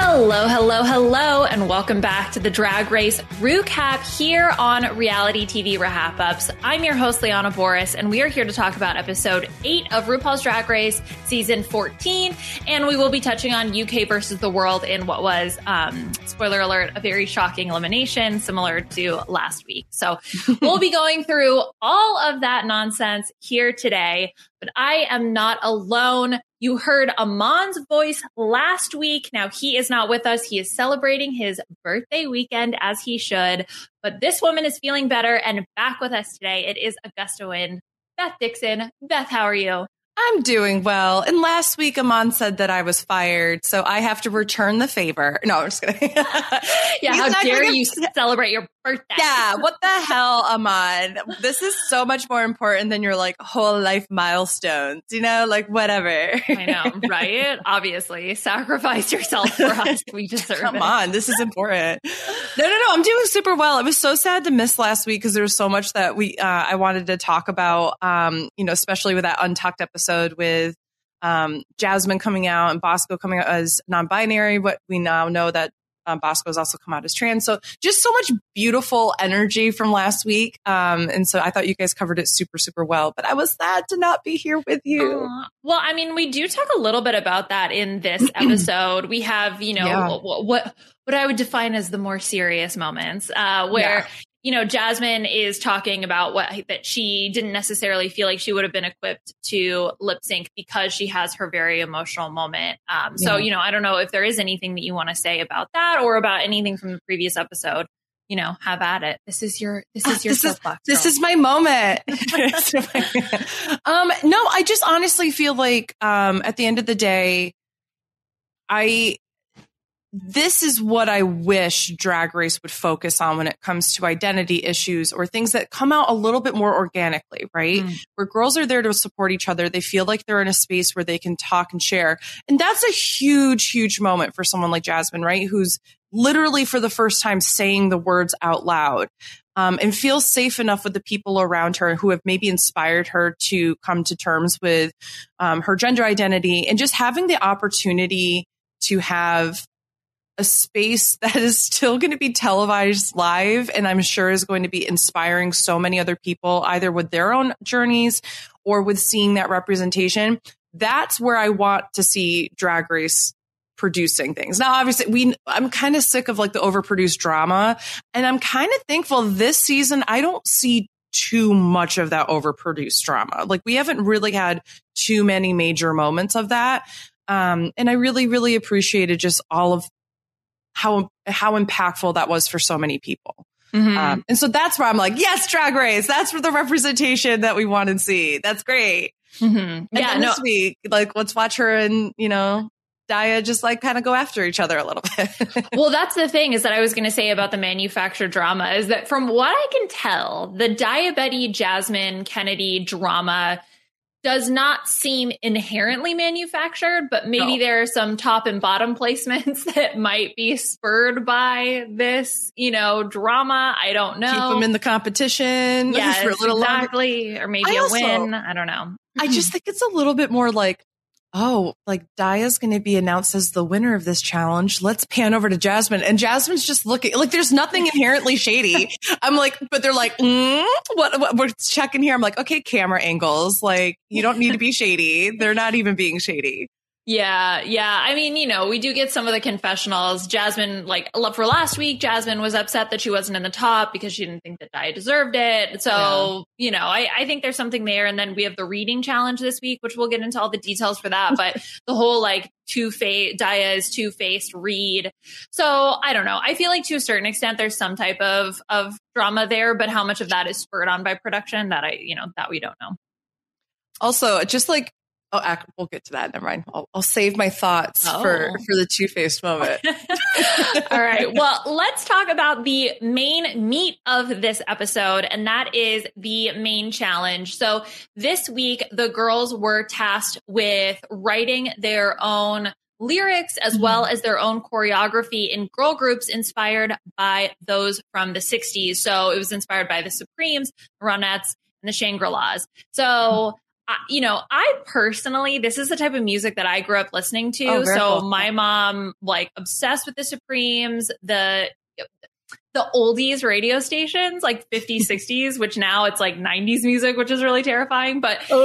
Hello, hello, hello, and welcome back to the Drag Race Recap here on Reality TV Wrap-Ups. I'm your host, Liana Boris, and we are here to talk about episode 8 of RuPaul's Drag Race season 14, and we will be touching on UK versus the world in what was, spoiler alert, a very shocking elimination, similar to last week. So we'll be going through all of that nonsense here today, but I am not alone. You heard Amon's voice last week. Now he is not with us. He is celebrating his birthday weekend as he should. But this woman is feeling better and back with us today. It is Augusta Wind, Beth Dixon. Beth, how are you? I'm doing well. And last week, Amon said that I was fired, so I have to return the favor. No, I'm just kidding. Yeah, how dare you celebrate your birthday? Yeah, what the hell, Amon? This is so much more important than your whole life milestones, whatever. I know, right? Obviously, sacrifice yourself for us. We deserve it. Come on, this is important. No, I'm doing super well. It was so sad to miss last week because there was so much that I wanted to talk about, especially with that Untucked episode with Jasmine coming out and Bosco coming out as non-binary, but we now know that Bosco has also come out as trans. So just so much beautiful energy from last week. And so I thought you guys covered it super, super well, but I was sad to not be here with you. Well, I mean, we do talk a little bit about that in this episode. We have, what I would define as the more serious moments, where Jasmine is talking about that she didn't necessarily feel like she would have been equipped to lip sync because she has her very emotional moment. So, I don't know if there is anything that you want to say about that or about anything from the previous episode. Have at it. This is your soapbox. This is my moment. No, I just honestly feel like at the end of the day, this is what I wish Drag Race would focus on when it comes to identity issues or things that come out a little bit more organically, right? Where girls are there to support each other. They feel like they're in a space where they can talk and share. And that's a huge, huge moment for someone like Jasmine, right? Who's literally for the first time saying the words out loud. And feels safe enough with the people around her who have maybe inspired her to come to terms with her gender identity and just having the opportunity to have a space that is still going to be televised live and I'm sure is going to be inspiring so many other people, either with their own journeys or with seeing that representation. That's where I want to see Drag Race producing things. Now, obviously, I'm kind of sick of the overproduced drama, and I'm kind of thankful this season I don't see too much of that overproduced drama. We haven't really had too many major moments of that. And I really, really appreciated just all of how impactful that was for so many people. And so that's where I'm like, yes, Drag Race. That's for the representation that we want to see. That's great. And then this week, let's watch her and, Daya just kind of go after each other a little bit. Well, that's the thing is that I was going to say about the manufactured drama is that from what I can tell, the Daya, Betty, Jasmine, Kennedy drama does not seem inherently manufactured, but maybe there are some top and bottom placements that might be spurred by this, drama. I don't know. Keep them in the competition. Yes, for a little exactly. Longer. Or maybe a win. I don't know. I just think it's a little bit more Daya's going to be announced as the winner of this challenge. Let's pan over to Jasmine. And Jasmine's just looking there's nothing inherently shady. I'm but they're what we're checking here. I'm okay, camera angles. You don't need to be shady. They're not even being shady. Yeah. I mean, we do get some of the confessionals. Jasmine, for last week, Jasmine was upset that she wasn't in the top because she didn't think that Daya deserved it. So, I think there's something there. And then we have the reading challenge this week, which we'll get into all the details for that. But the whole Daya's two-faced read. So I don't know. I feel to a certain extent, there's some type of drama there, but how much of that is spurred on by production that that we don't know. Also, just we'll get to that. Never mind. I'll save my thoughts for the two-faced moment. All right. Well, let's talk about the main meat of this episode, and that is the main challenge. So this week, the girls were tasked with writing their own lyrics as well as their own choreography in girl groups inspired by those from the 60s. So it was inspired by the Supremes, the Ronettes, and the Shangri-Las. So I personally, this is the type of music that I grew up listening to. Oh, very so cool. my mom, like, obsessed with the Supremes, the oldies radio stations, like 50s, 60s, which now it's like 90s music, which is really terrifying. But at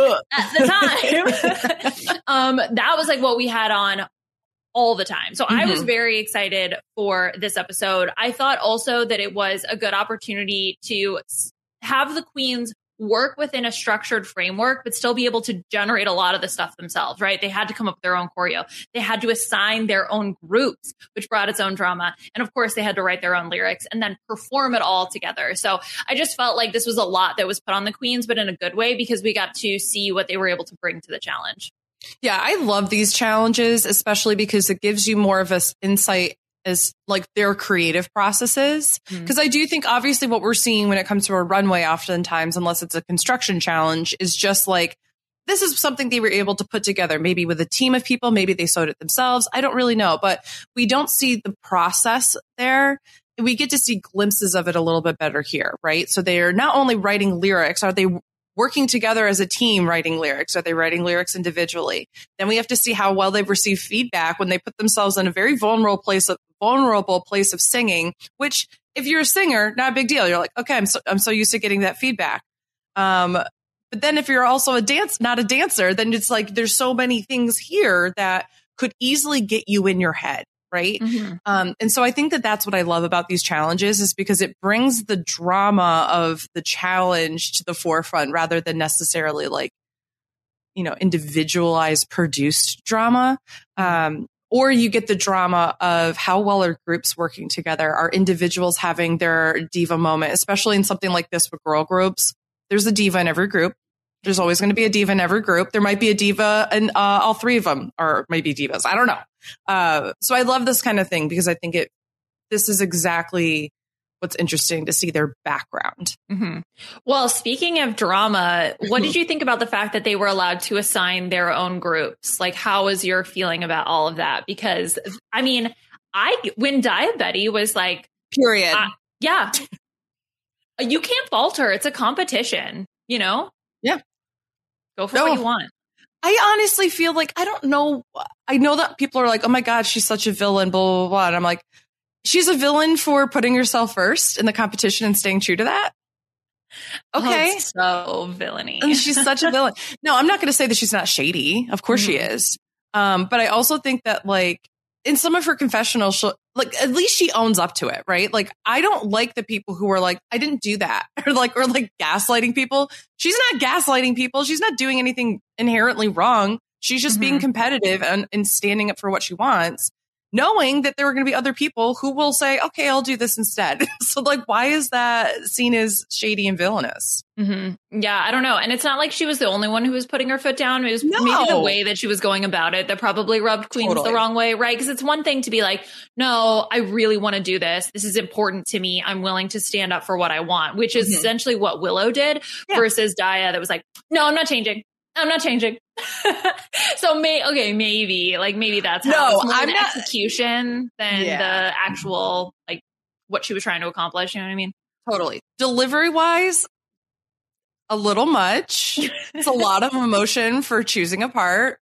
the time, that was like what we had on all the time. So I was very excited for this episode. I thought also that it was a good opportunity to have the queens work within a structured framework, but still be able to generate a lot of the stuff themselves, right? They had to come up with their own choreo. They had to assign their own groups, which brought its own drama. And of course, they had to write their own lyrics and then perform it all together. So I just felt like this was a lot that was put on the queens, but in a good way, because we got to see what they were able to bring to the challenge. Yeah, I love these challenges, especially because it gives you more of an insight as like their creative processes. Because I do think obviously what we're seeing when it comes to a runway oftentimes, unless it's a construction challenge, is just like, this is something they were able to put together, maybe with a team of people, maybe they sewed it themselves. I don't really know, but we don't see the process there. We get to see glimpses of it a little bit better here, right? So they are not only writing lyrics, are they working together as a team writing lyrics? Are they writing lyrics individually? Then we have to see how well they've received feedback when they put themselves in a very vulnerable place of singing, which if you're a singer, not a big deal. You're like, okay, I'm so used to getting that feedback. But then if you're also not a dancer, then it's like, there's so many things here that could easily get you in your head. Right. And so I think that that's what I love about these challenges, is because it brings the drama of the challenge to the forefront rather than necessarily like, individualized produced drama. Or you get the drama of how well are groups working together? Are individuals having their diva moment, especially in something like this with girl groups? There's a diva in every group. There's always going to be a diva in every group. There might be a diva in all three of them, or maybe divas. I don't know. So I love this kind of thing because I think this is exactly what's interesting to see their background. Well, speaking of drama, what did you think about the fact that they were allowed to assign their own groups? Like, how was your feeling about all of that? Because I mean, when Diabetti was like, period. Yeah, you can't falter. It's a competition, Yeah. Go for what you want. I honestly feel like, I don't know. I know that people are like, oh my God, she's such a villain, blah, blah, blah. And I'm like, she's a villain for putting herself first in the competition and staying true to that. Okay. So villainy. And she's such a villain. No, I'm not going to say that she's not shady. Of course she is. But I also think that like in some of her confessionals, she'll like, at least she owns up to it, right? Like, I don't like the people who are like, I didn't do that, or gaslighting people. She's not gaslighting people. She's not doing anything inherently wrong. She's just being competitive and standing up for what she wants, knowing that there are going to be other people who will say, okay, I'll do this instead. So like, why is that seen as shady and villainous? Yeah, I don't know. And it's not like she was the only one who was putting her foot down. It was maybe the way that she was going about it that probably rubbed queens the wrong way, right? Because it's one thing to be like, no, I really want to do this. This is important to me. I'm willing to stand up for what I want, which is essentially what Willow did versus Daya that was like, no, I'm not changing. So maybe that's how it's more an execution than the actual, like, what she was trying to accomplish. You know what I mean? Totally. Delivery wise, a little much. It's a lot of emotion for choosing a part.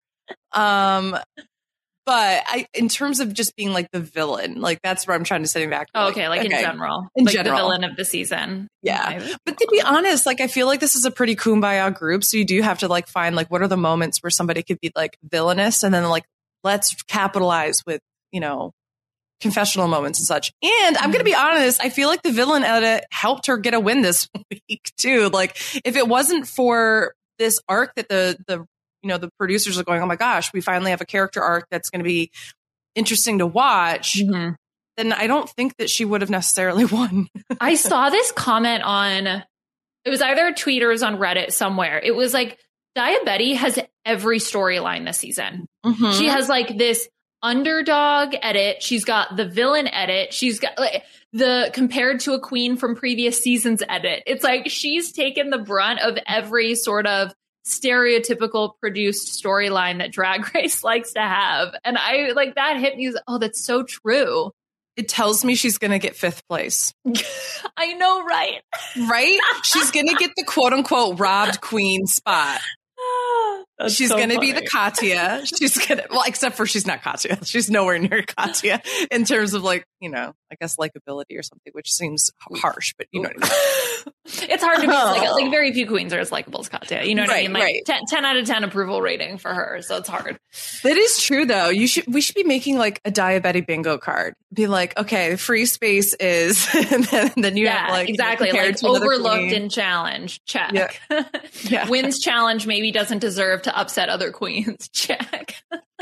But in terms of just being like the villain, like that's where I'm trying to sit back. In general, the villain of the season. Yeah. But to be honest, like, I feel like this is a pretty kumbaya group. So you do have to like find like, what are the moments where somebody could be like villainous and then like, let's capitalize with, confessional moments and such. And I'm going to be honest, I feel like the villain edit helped her get a win this week too. Like, if it wasn't for this arc that the producers are going, oh my gosh, we finally have a character arc that's going to be interesting to watch, then I don't think that she would have necessarily won. I saw this comment it was either a tweet or it was on Reddit somewhere. It was like, Diabetti has every storyline this season. She has like this underdog edit. She's got the villain edit. She's got like the compared to a queen from previous seasons edit. It's like she's taken the brunt of every sort of stereotypical produced storyline that Drag Race likes to have. And I like that hit me. Oh, that's so true. It tells me she's going to get 5th place. I know, right? Right? She's going to get the quote unquote robbed queen spot. She's going to be the Katya. Except for she's not Katya. She's nowhere near Katya in terms of like, you know, I guess likability or something, which seems harsh, but you know what I mean. It's hard to be like very few queens are as likable as Katya. You know what I mean? Like 10 out of 10 approval rating for her. So it's hard. That is true though. We should be making like a diabetic bingo card. Be like, okay, free space is, and then you have like, exactly. Like overlooked in challenge. Check. Yeah. Wins challenge maybe doesn't deserve to upset other queens. Check.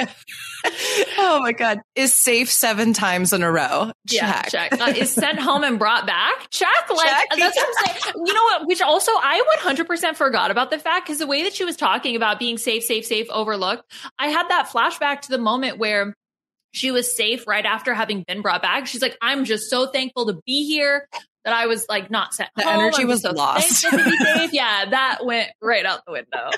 Oh my God. Is safe 7 times in a row. Check. Yeah, check. Is sent home and brought back. Check. Like check. That's what I'm saying. You know what? Which also I 100% forgot about the fact, because the way that she was talking about being safe, overlooked, I had that flashback to the moment where she was safe right after having been brought back. She's like, I'm just so thankful to be here that I was like not sent home. The energy was so lost. To be safe. Yeah, that went right out the window.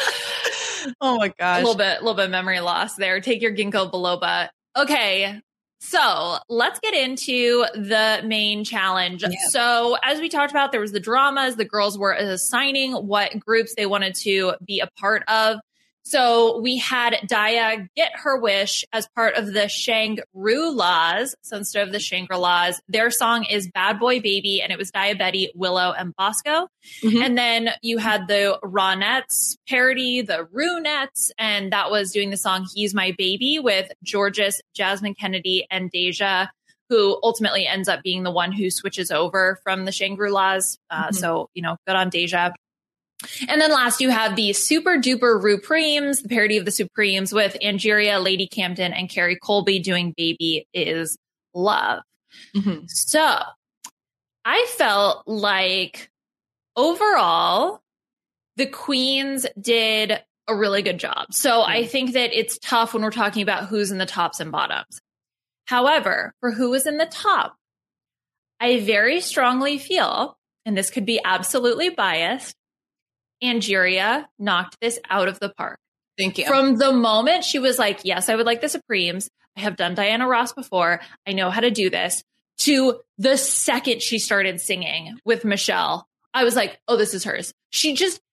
Oh my gosh. A little bit of memory loss there. Take your ginkgo biloba. Okay. So let's get into the main challenge. Yeah. So as we talked about, there was the dramas. The girls were assigning what groups they wanted to be a part of. So we had Daya get her wish as part of the Shangri-Las. So instead of the Shangri-Las, their song is Bad Boy Baby, and it was Daya, Betty, Willow, and Bosco. Mm-hmm. And then you had the Ronettes parody, the Runettes, and that was doing the song He's My Baby with Georges, Jasmine Kennedy, and Deja, who ultimately ends up being the one who switches over from the Shangri-Las. So, you know, good on Deja. And then last, you have the Super Duper Rupremes, the parody of the Supremes with Angeria, Lady Camden, and Carrie Colby doing Baby Is Love. Mm-hmm. So I felt like overall, the queens did a really good job. So I think that it's tough when we're talking about who's in the tops and bottoms. However, for who was in the top, I very strongly feel, and this could be absolutely biased, Angeria knocked this out of the park. Thank you. From the moment she was like, yes, I would like the Supremes. I have done Diana Ross before. I know how to do this. To the second she started singing with Michelle, I was like, oh, this is hers. She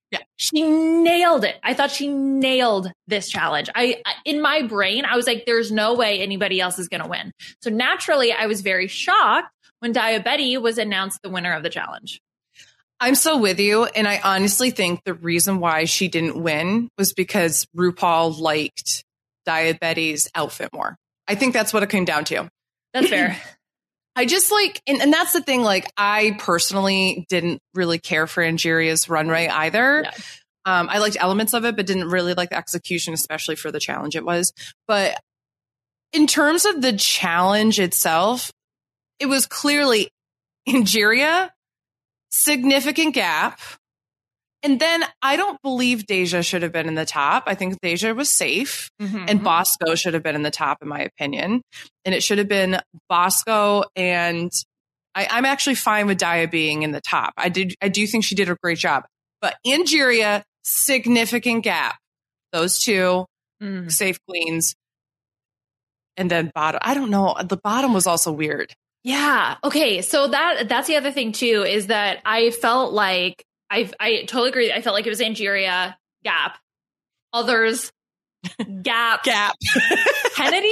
nailed it. I thought she nailed this challenge. In my brain, I was like, there's no way anybody else is going to win. So naturally, I was very shocked when Daya Betty was announced the winner of the challenge. I'm so with you. And I honestly think the reason why she didn't win was because RuPaul liked Daya Betty's outfit more. I think that's what it came down to. That's fair. I just like, and that's the thing, like, I personally didn't really care for Angeria's runway either. Yeah. I liked elements of it, but didn't really like the execution, especially for the challenge it was. But in terms of the challenge itself, it was clearly Angeria, significant gap. And then I don't believe Deja should have been in the top. I think Deja was safe, and Bosco should have been in the top, in my opinion. And it should have been Bosco, and I'm actually fine with Daya being in the top. I do think she did a great job. But Angeria, significant gap. Those two safe queens. And then bottom. I don't know. The bottom was also weird. Yeah. Okay. So that's the other thing too, is that I felt like I totally agree. I felt like it was Angeria, gap, others, gap. Kennedy.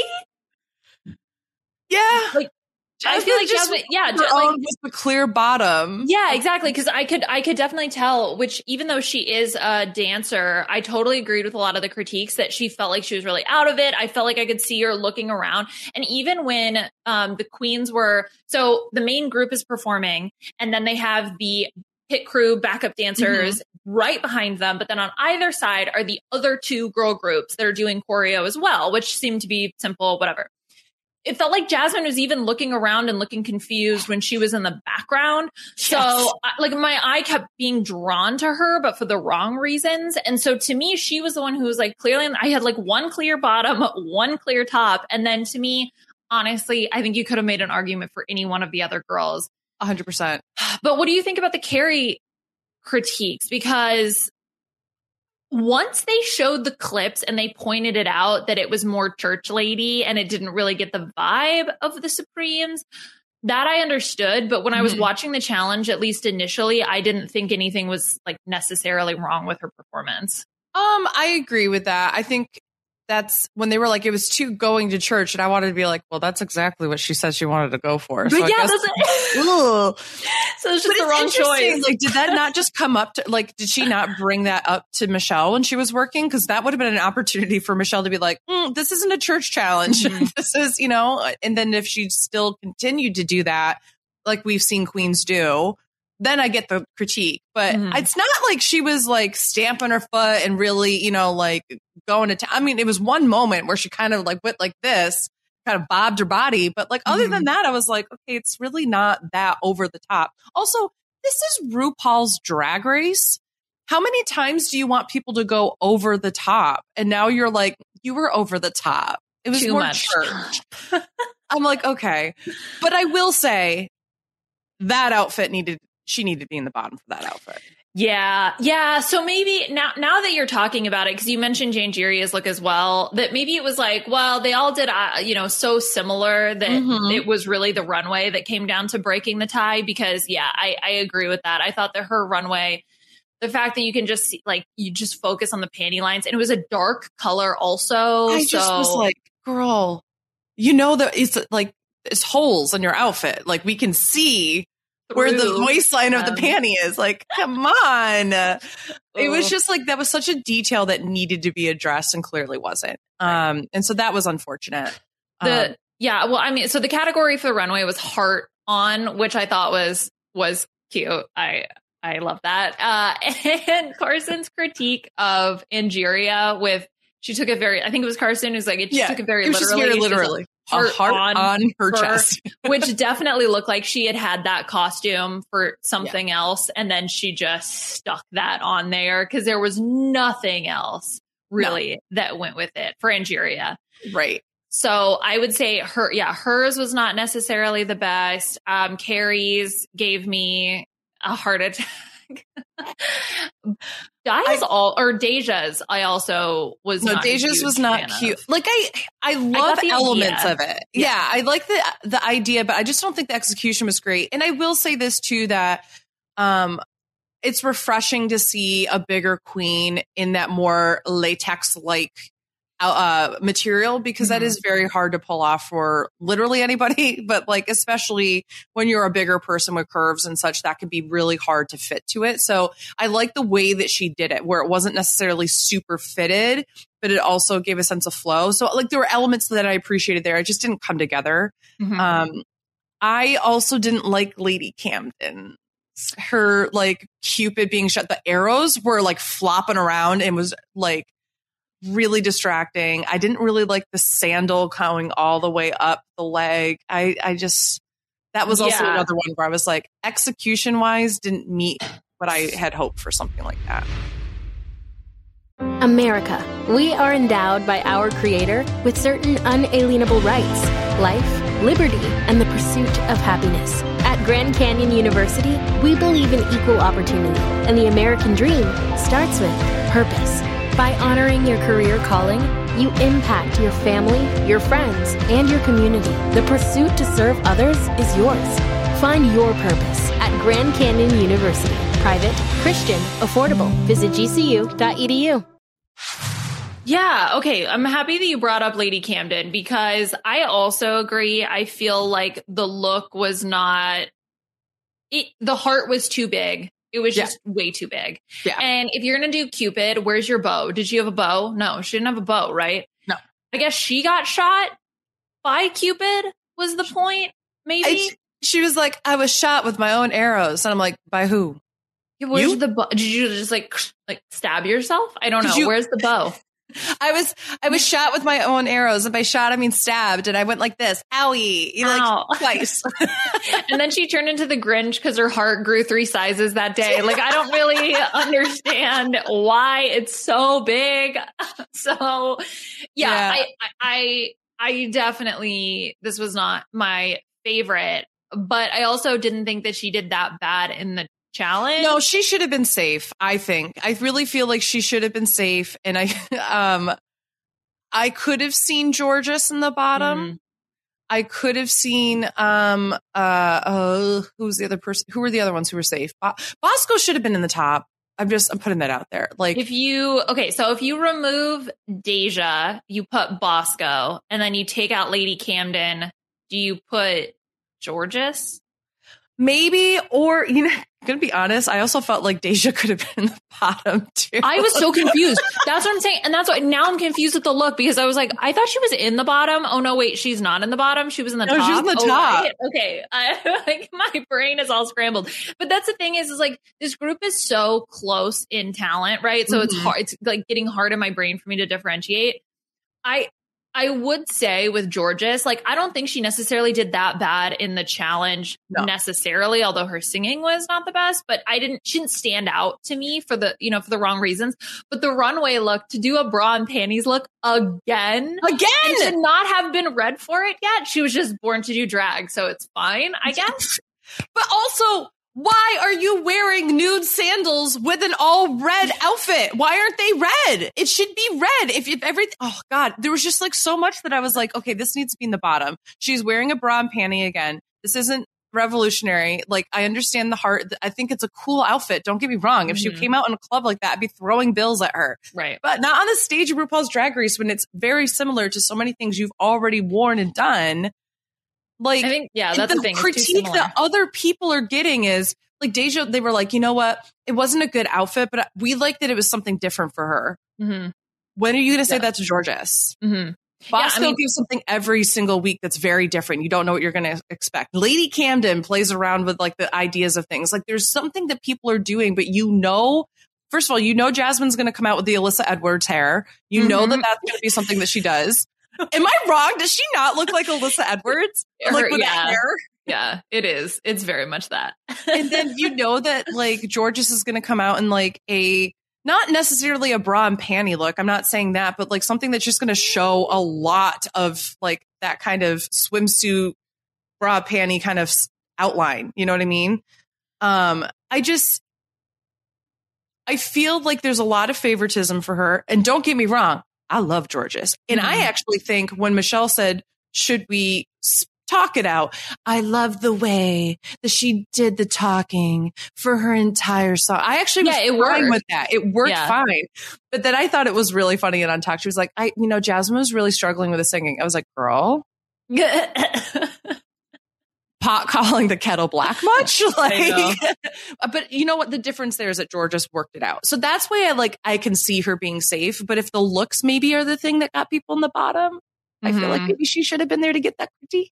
Yeah. Like, I feel like Jasmine, was the clear bottom. Yeah, exactly. Because I could definitely tell, which even though she is a dancer, I totally agreed with a lot of the critiques that she felt like she was really out of it. I felt like I could see her looking around. And even when the queens were, so the main group is performing, and then they have the pit crew backup dancers right behind them. But then on either side are the other two girl groups that are doing choreo as well, which seemed to be simple, whatever. It felt like Jasmine was even looking around and looking confused when she was in the background. Yes. So like my eye kept being drawn to her, but for the wrong reasons. And so to me, she was the one who was like, clearly, I had like one clear bottom, one clear top. And then to me, honestly, I think you could have made an argument for any one of the other girls. 100%. But what do you think about the Carrie critiques? Because once they showed the clips and they pointed it out that it was more church lady and it didn't really get the vibe of the Supremes, that I understood. But when I was watching the challenge, at least initially, I didn't think anything was like necessarily wrong with her performance. I agree with that. I think that's when they were like, it was too going to church. And I wanted to be like, well, that's exactly what she said she wanted to go for. But so yeah, that's it. So it's just the wrong choice. Like, did that not just come up to, like, did she not bring that up to Michelle when she was working? Because that would have been an opportunity for Michelle to be like, this isn't a church challenge. Mm-hmm. This is, and then if she still continued to do that, like we've seen queens do, then I get the critique. But it's not like she was like stamping her foot and really, like going to town. I mean, it was one moment where she kind of like went like this, kind of bobbed her body. But like, other than that, I was like, okay, it's really not that over the top. Also, this is RuPaul's Drag Race. How many times do you want people to go over the top? And now you're like, you were over the top. It was too more much. church. I'm like, okay. But I will say that outfit she needed to be in the bottom for that outfit. Yeah. So maybe now that you're talking about it, because you mentioned Jangeria's look as well, that maybe it was like, well, they all did, so similar that it was really the runway that came down to breaking the tie. Because I agree with that. I thought that her runway, the fact that you can just see, like, you just focus on the panty lines, and it was a dark color also. I just was like, girl, that it's like it's holes in your outfit. Like we can see where the waistline of the panty is. Like, come on. It was just like, that was such a detail that needed to be addressed and clearly wasn't. And so that was unfortunate. So the category for the runway was heart on, which I thought was cute. I love that. And Carson's critique of Angeria she took it I think it was Carson who's like, she took it very literally. Heart on her chest, which definitely looked like she had that costume for something else. And then she just stuck that on there because there was nothing else really that went with it for Angeria. Right. So I would say hers was not necessarily the best. Carrie's gave me a heart attack. Deja's I also was not. Deja's was not cute. Of. Like I love elements of it. Yeah, I like the idea, but I just don't think the execution was great. And I will say this too, that it's refreshing to see a bigger queen in that more latex like material, because that is very hard to pull off for literally anybody, but like especially when you're a bigger person with curves and such, that can be really hard to fit to it. So I like the way that she did it, where it wasn't necessarily super fitted, but it also gave a sense of flow. So like there were elements that I appreciated there. It just didn't come together. I also didn't like Lady Camden. Her like Cupid being shot, the arrows were like flopping around and was like really distracting. I didn't really like the sandal going all the way up the leg. I just, that was also another one where I was like, execution wise, didn't meet what I had hoped for something like that. America, we are endowed by our Creator with certain unalienable rights: life, liberty, and the pursuit of happiness. At Grand Canyon University, we believe in equal opportunity, and the American dream starts with purpose. By honoring your career calling, you impact your family, your friends, and your community. The pursuit to serve others is yours. Find your purpose at Grand Canyon University. Private, Christian, affordable. Visit gcu.edu. Yeah. Okay. I'm happy that you brought up Lady Camden, because I also agree. I feel like the look was not, the heart was too big. It was just way too big. Yeah. And if you're going to do Cupid, where's your bow? Did she have a bow? No, she didn't have a bow, right? No. I guess she got shot by Cupid was the point, maybe? She was like, I was shot with my own arrows. And I'm like, by who? Yeah, where's the bow? Did you just like stab yourself? I don't know. Where's the bow? I was shot with my own arrows. And by shot, I mean stabbed. And I went like this. Owie. Ow. Like twice. And then she turned into the Grinch because her heart grew 3 sizes that day. Like, I don't really understand why it's so big. So, I definitely, this was not my favorite. But I also didn't think that she did that bad in the challenge. No, she should have been safe, I think. I really feel like she should have been safe. And I could have seen Georges in the bottom. I could have seen who's the other person? Who were the other ones who were safe? Bosco should have been in the top. I'm putting that out there. Like if you remove Deja, you put Bosco, and then you take out Lady Camden, do you put Jorgeous? Maybe, or, I'm going to be honest, I also felt like Deja could have been in the bottom too. I was so confused. That's what I'm saying. And that's why now I'm confused with the look, because I was like, I thought she was in the bottom. Oh no, wait, she's not in the bottom. She was in the top. She was in the top. Right. Okay. Like my brain is all scrambled. But that's the thing is like this group is so close in talent, right? So it's hard. It's like getting hard in my brain for me to differentiate. I would say with Jorgeous, like, I don't think she necessarily did that bad in the challenge necessarily, although her singing was not the best, but she didn't stand out to me for the wrong reasons. But the runway look, to do a bra and panties look again, and to not have been read for it yet. She was just born to do drag. So it's fine, I guess. But also, why are you wearing nude sandals with an all red outfit? Why aren't they red? It should be red. If everything, oh God, there was just like so much that I was like, okay, this needs to be in the bottom. She's wearing a bra and panty again. This isn't revolutionary. Like, I understand the heart. I think it's a cool outfit. Don't get me wrong. If she came out in a club like that, I'd be throwing bills at her. Right. But not on the stage of RuPaul's Drag Race when it's very similar to so many things you've already worn and done. Like, I think, that's the thing. Critique that other people are getting is like Deja. They were like, you know what? It wasn't a good outfit, but we liked that it was something different for her. Mm-hmm. When are you going to say that to Jorgeous? Mm-hmm. Bosco gives something every single week that's very different. You don't know what you're going to expect. Lady Camden plays around with like the ideas of things. Like there's something that people are doing, but first of all, Jasmine's going to come out with the Alyssa Edwards hair. You know that that's going to be something that she does. Am I wrong? Does she not look like Alyssa Edwards? Like with that hair? Yeah, it is. It's very much that. And then that like Jorgeous is going to come out in like not necessarily a bra and panty look. I'm not saying that, but like something that's just going to show a lot of like that kind of swimsuit bra panty kind of outline. You know what I mean? I feel like there's a lot of favoritism for her. And don't get me wrong, I love Jorgeous. And I actually think when Michelle said, should we talk it out? I love the way that she did the talking for her entire song. I actually was fine with that. It worked fine. But then I thought it was really funny and on talk. She was like, Jasmine was really struggling with the singing. I was like, girl. Pot calling the kettle black much? Like, but you know what? The difference there is that Jorgeous worked it out. So that's why I can see her being safe. But if the looks maybe are the thing that got people in the bottom, I feel like maybe she should have been there to get that critique.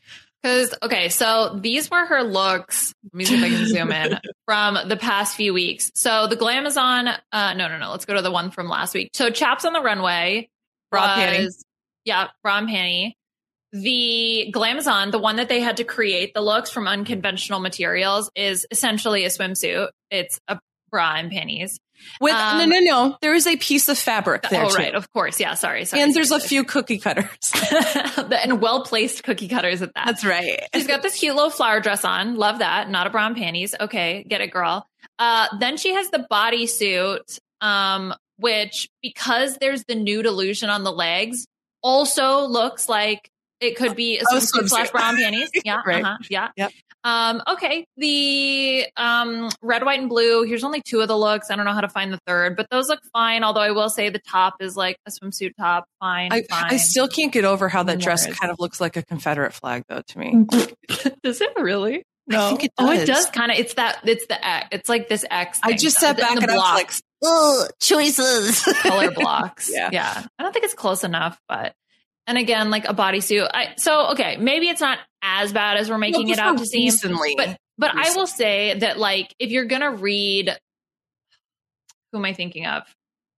So these were her looks. Let me see if I can zoom in from the past few weeks. So the Glamazon, no. Let's go to the one from last week. So Chaps on the Runway. Bra and panty. Yeah, bra and panty. The Glamazon, the one that they had to create the looks from unconventional materials, is essentially a swimsuit. It's a bra and panties. With no. There is a piece of fabric there. Oh, too. right. Of course. Yeah. Sorry. And there's a few cookie cutters. And well-placed cookie cutters at that. That's right. She's got this cute little flower dress on. Love that. Not a bra and panties. Okay. Get it, girl. Then she has the bodysuit, which, because there's the nude illusion on the legs, also looks like it could be a swimsuit / bra and panties. Yeah. Right. Yeah. Yep. Okay. The red, white, and blue. Here's only 2 of the looks. I don't know how to find the third, but those look fine. Although I will say the top is like a swimsuit top. Fine. I still can't get over how that dress kind of looks like a Confederate flag, though. To me, does it really? No. I think it does. Oh, it does kind of. It's the X. It's like this X thing. I just sat back and I was like, oh, choices, color blocks. Yeah. I don't think it's close enough, but. And again, like a bodysuit. Okay, maybe it's not as bad as we're making it out to seem. But I will say that, like, if you're going to read, who am I thinking of?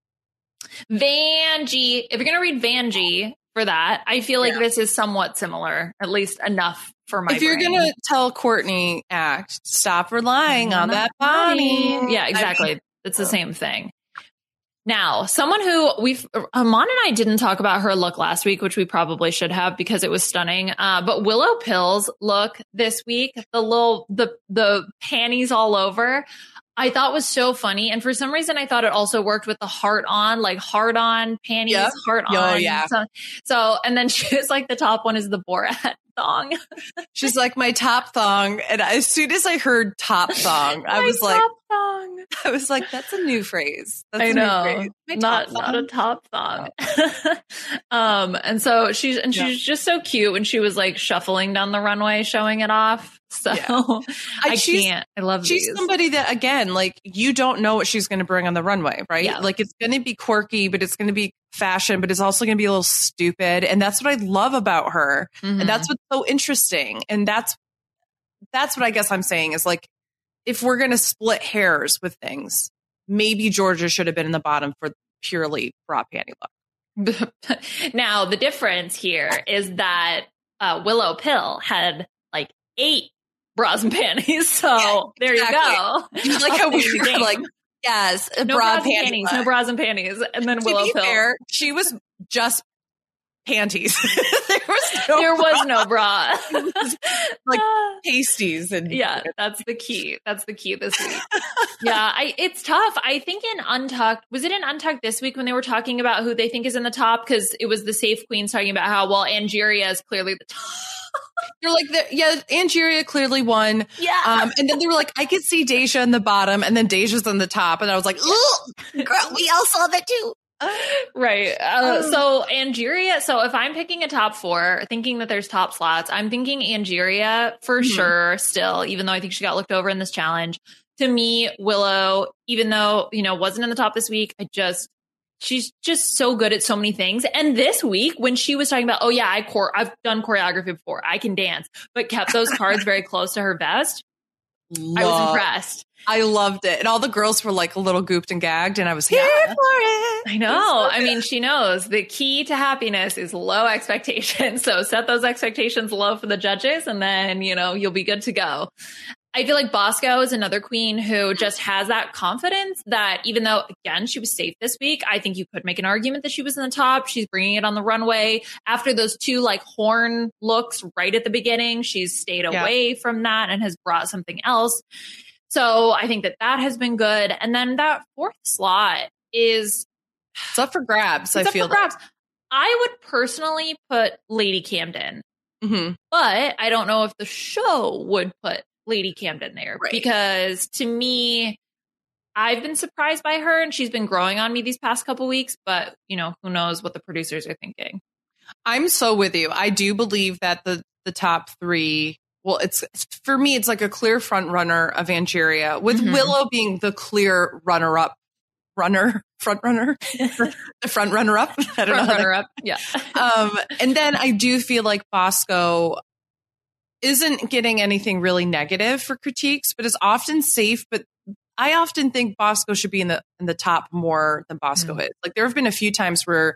Vanjie. If you're going to read Vanjie for that, I feel like this is somewhat similar, at least enough for my brain. If you're going to tell Courtney Act, stop relying on that body. Yeah, exactly. It's the same thing. Now, someone who Amon and I didn't talk about her look last week, which we probably should have because it was stunning. But Willow Pill's look this week, the panties all over, I thought was so funny. And for some reason, I thought it also worked with the heart on panties, heart on. Oh, yeah. So, and then she was like, the top one is the Borat thong. She's like, my top thong. And as soon as I heard top thong, I was like, thong. I was like, that's a new phrase. That's I know. New phrase. Not a top song. And so she's just so cute when she was like shuffling down the runway, showing it off. So I can't. I love she's these. somebody that, again, like, you don't know what she's going to bring on the runway, right? Yeah. Like, it's going to be quirky, but it's going to be fashion, but it's also going to be a little stupid. And that's what I love about her. Mhm. And that's what's so interesting. And that's what I guess I'm saying is, like, if we're going to split hairs with things, maybe Georgia should have been in the bottom for purely bra panty look. Now, the difference here is that Willow Pill had like 8 bras and panties. So there you go. You like how we were like, yes, no bra bras and panties, no bras and panties. And then Willow Pill. Fair, she was just panties. there was no bra. It was like pasties. And yeah, that's the key. That's the key this week. Yeah, it's tough. I think in Untucked, was it in Untucked this week when they were talking about who they think is in the top? Because it was the Safe Queens talking about how, well, Angeria is clearly the top. You're like, Angeria clearly won. Yeah. And then they were like, I could see Deja in the bottom, and then Deja's on the top. And I was like, ooh, girl, we all saw that too. Right. So Angeria. So if I'm picking a top 4, thinking that there's top slots, I'm thinking Angeria for sure still, even though I think she got looked over in this challenge. To me, Willow, even though, wasn't in the top this week, she's just so good at so many things. And this week when she was talking about, oh yeah, I've done choreography before, I can dance, but kept those cards very close to her vest. I was impressed. I loved it. And all the girls were like a little gooped and gagged, and I was here for it. I know. I mean, she knows the key to happiness is low expectations. So set those expectations low for the judges, and then, you'll be good to go. I feel like Bosco is another queen who just has that confidence that even though, again, she was safe this week, I think you could make an argument that she was in the top. She's bringing it on the runway. After those 2 like horn looks right at the beginning, she's stayed away from that and has brought something else. So I think that has been good. And then that 4th slot is... It's up for grabs, I feel. I would personally put Lady Camden. Mm-hmm. But I don't know if the show would put Lady Camden there, because to me, I've been surprised by her and she's been growing on me these past couple weeks, but who knows what the producers are thinking. I'm so with you. I do believe that the top 3, well, it's for me, it's like a clear front runner of Angeria, with Willow being the clear front runner up. The front runner up. I don't know. Runner up. Yeah. And then I do feel like Bosco isn't getting anything really negative for critiques, but is often safe. But I often think Bosco should be in the top more than Bosco is. Like, there have been a few times where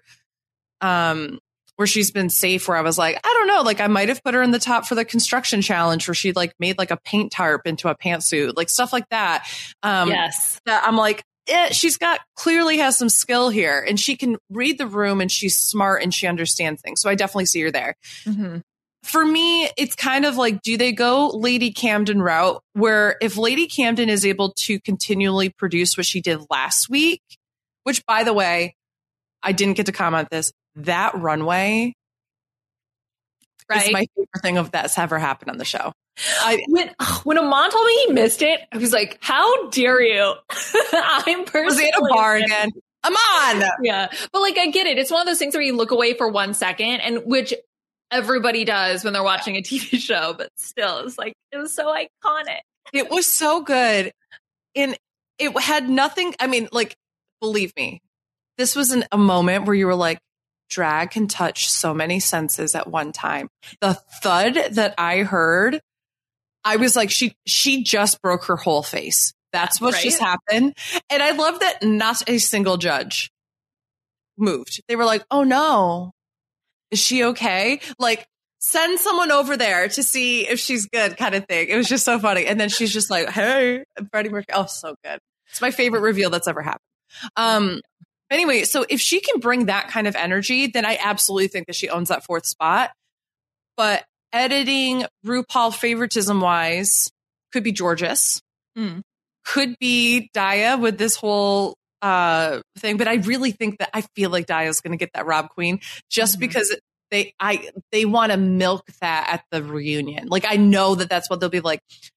she's been safe, where I was like, I don't know, like I might have put her in the top for the construction challenge, where she like made like a paint tarp into a pantsuit, like stuff like that. Yes, that I'm like, she's clearly has some skill here, and she can read the room, and she's smart, and she understands things. So I definitely see her there. Mm-hmm. For me, it's kind of like, do they go Lady Camden route, where if Lady Camden is able to continually produce what she did last week, which, by the way, I didn't get to comment this, that runway is my favorite thing that's ever happened on the show. When Amon told me he missed it, I was like, how dare you? I'm personally... Was he at a bar again? Amon! Yeah. But like, I get it. It's one of those things where you look away for 1 second, and which everybody does when they're watching a TV show, but still, it's like, it was so iconic. It was so good. And it had nothing, I mean, like, believe me, this was a moment where you were like, drag can touch so many senses at one time. The thud that I heard, I was like, she just broke her whole face. That's what just happened. And I love that not a single judge moved. They were like, oh no, is she okay? Like, send someone over there to see if she's good, kind of thing. It was just so funny. And then she's just like, hey, Freddie Mercury. Oh, so good. It's my favorite reveal that's ever happened. Anyway, so if she can bring that kind of energy, then I absolutely think that she owns that 4th spot. But editing, RuPaul favoritism wise, could be Georges, could be Daya with this whole thing. But I really think that I feel like Daya's going to get that Rob Queen just because they want to milk that at the reunion. Like, I know that that's what they'll be like.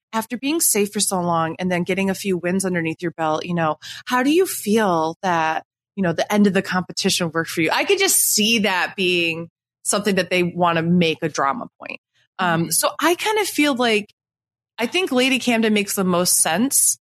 after being safe for so long and then getting a few wins underneath your belt, how do you feel that, the end of the competition worked for you? I could just see that being something that they want to make a drama point. So I kind of feel like, I think Lady Camden makes the most sense,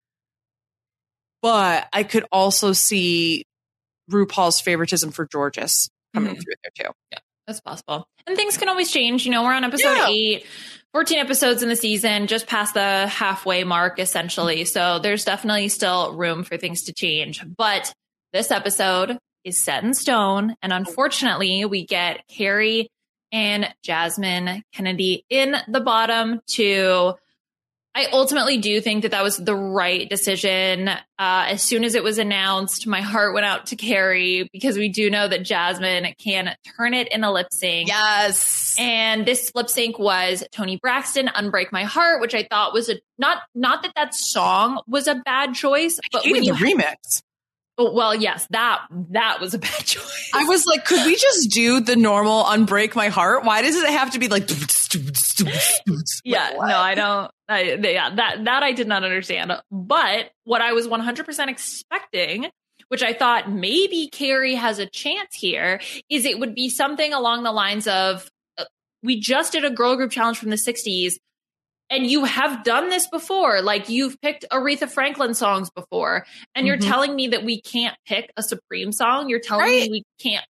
but I could also see RuPaul's favoritism for Jorgeous coming through there too. Yeah, that's possible. And things can always change. We're on episode 8, 14 episodes in the season, just past the halfway mark, essentially. So there's definitely still room for things to change. But this episode is set in stone. And unfortunately, we get Carrie and Jasmine Kennedy in the bottom 2. I ultimately do think that was the right decision. As soon as it was announced, my heart went out to Carrie because we do know that Jasmine can turn it in a lip sync. Yes. And this lip sync was Toni Braxton, Unbreak My Heart, which I thought was not that song was a bad choice, but when you remix. Well, yes, that was a bad choice. I was like, could we just do the normal Unbreak My Heart? Why does it have to be like? Yeah, no, I don't. That I did not understand. But what I was 100% expecting, which I thought maybe Carrie has a chance here, is it would be something along the lines of, we just did a girl group challenge from the 60s. And you have done this before. Like, you've picked Aretha Franklin songs before. And you're telling me that we can't pick a Supreme song. You're telling me we can't.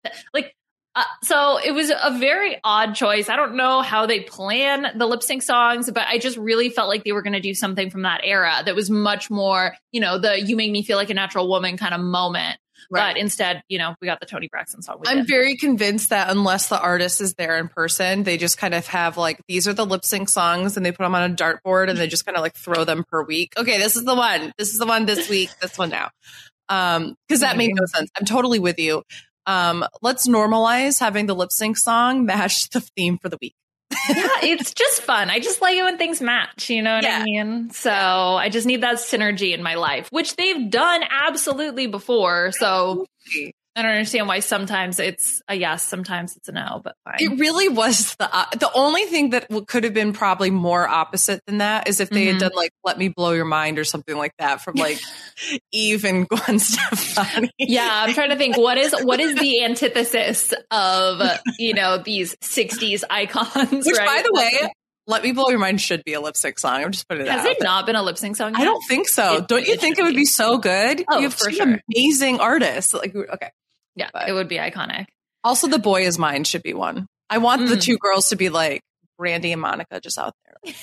So it was a very odd choice. I don't know how they plan the lip sync songs, but I just really felt like they were going to do something from that era that was much more, the You Make Me Feel Like a Natural Woman kind of moment. Right. But instead, we got the Toni Braxton song. I'm very convinced that unless the artist is there in person, they just kind of have these are the lip sync songs and they put them on a dartboard and they just kind of throw them per week. Okay, this is the one. This is the one this week. This one now. Because that made no sense. I'm totally with you. Let's normalize having the lip sync song match the theme for the week. Yeah, it's just fun. I just like it when things match, you know what I mean? So I just need that synergy in my life, which they've done absolutely before. So I don't understand why sometimes it's a yes, sometimes it's a no, but fine. It really was the only thing that could have been probably more opposite than that is if they had done Let Me Blow Your Mind or something like that from Eve and Gwen Stefani. Yeah, I'm trying to think what is the antithesis of, these 60s icons. Which, by the way, Let Me Blow Your Mind should be a lip sync song. I'm just putting it out. Has it not been a lip sync song yet? I don't think so. Don't you think it would be so good? Oh, you have for two sure. amazing artists. Okay. Yeah, it would be iconic. Also, The Boy Is Mine should be one. I want the two girls to be like Brandy and Monica just out there.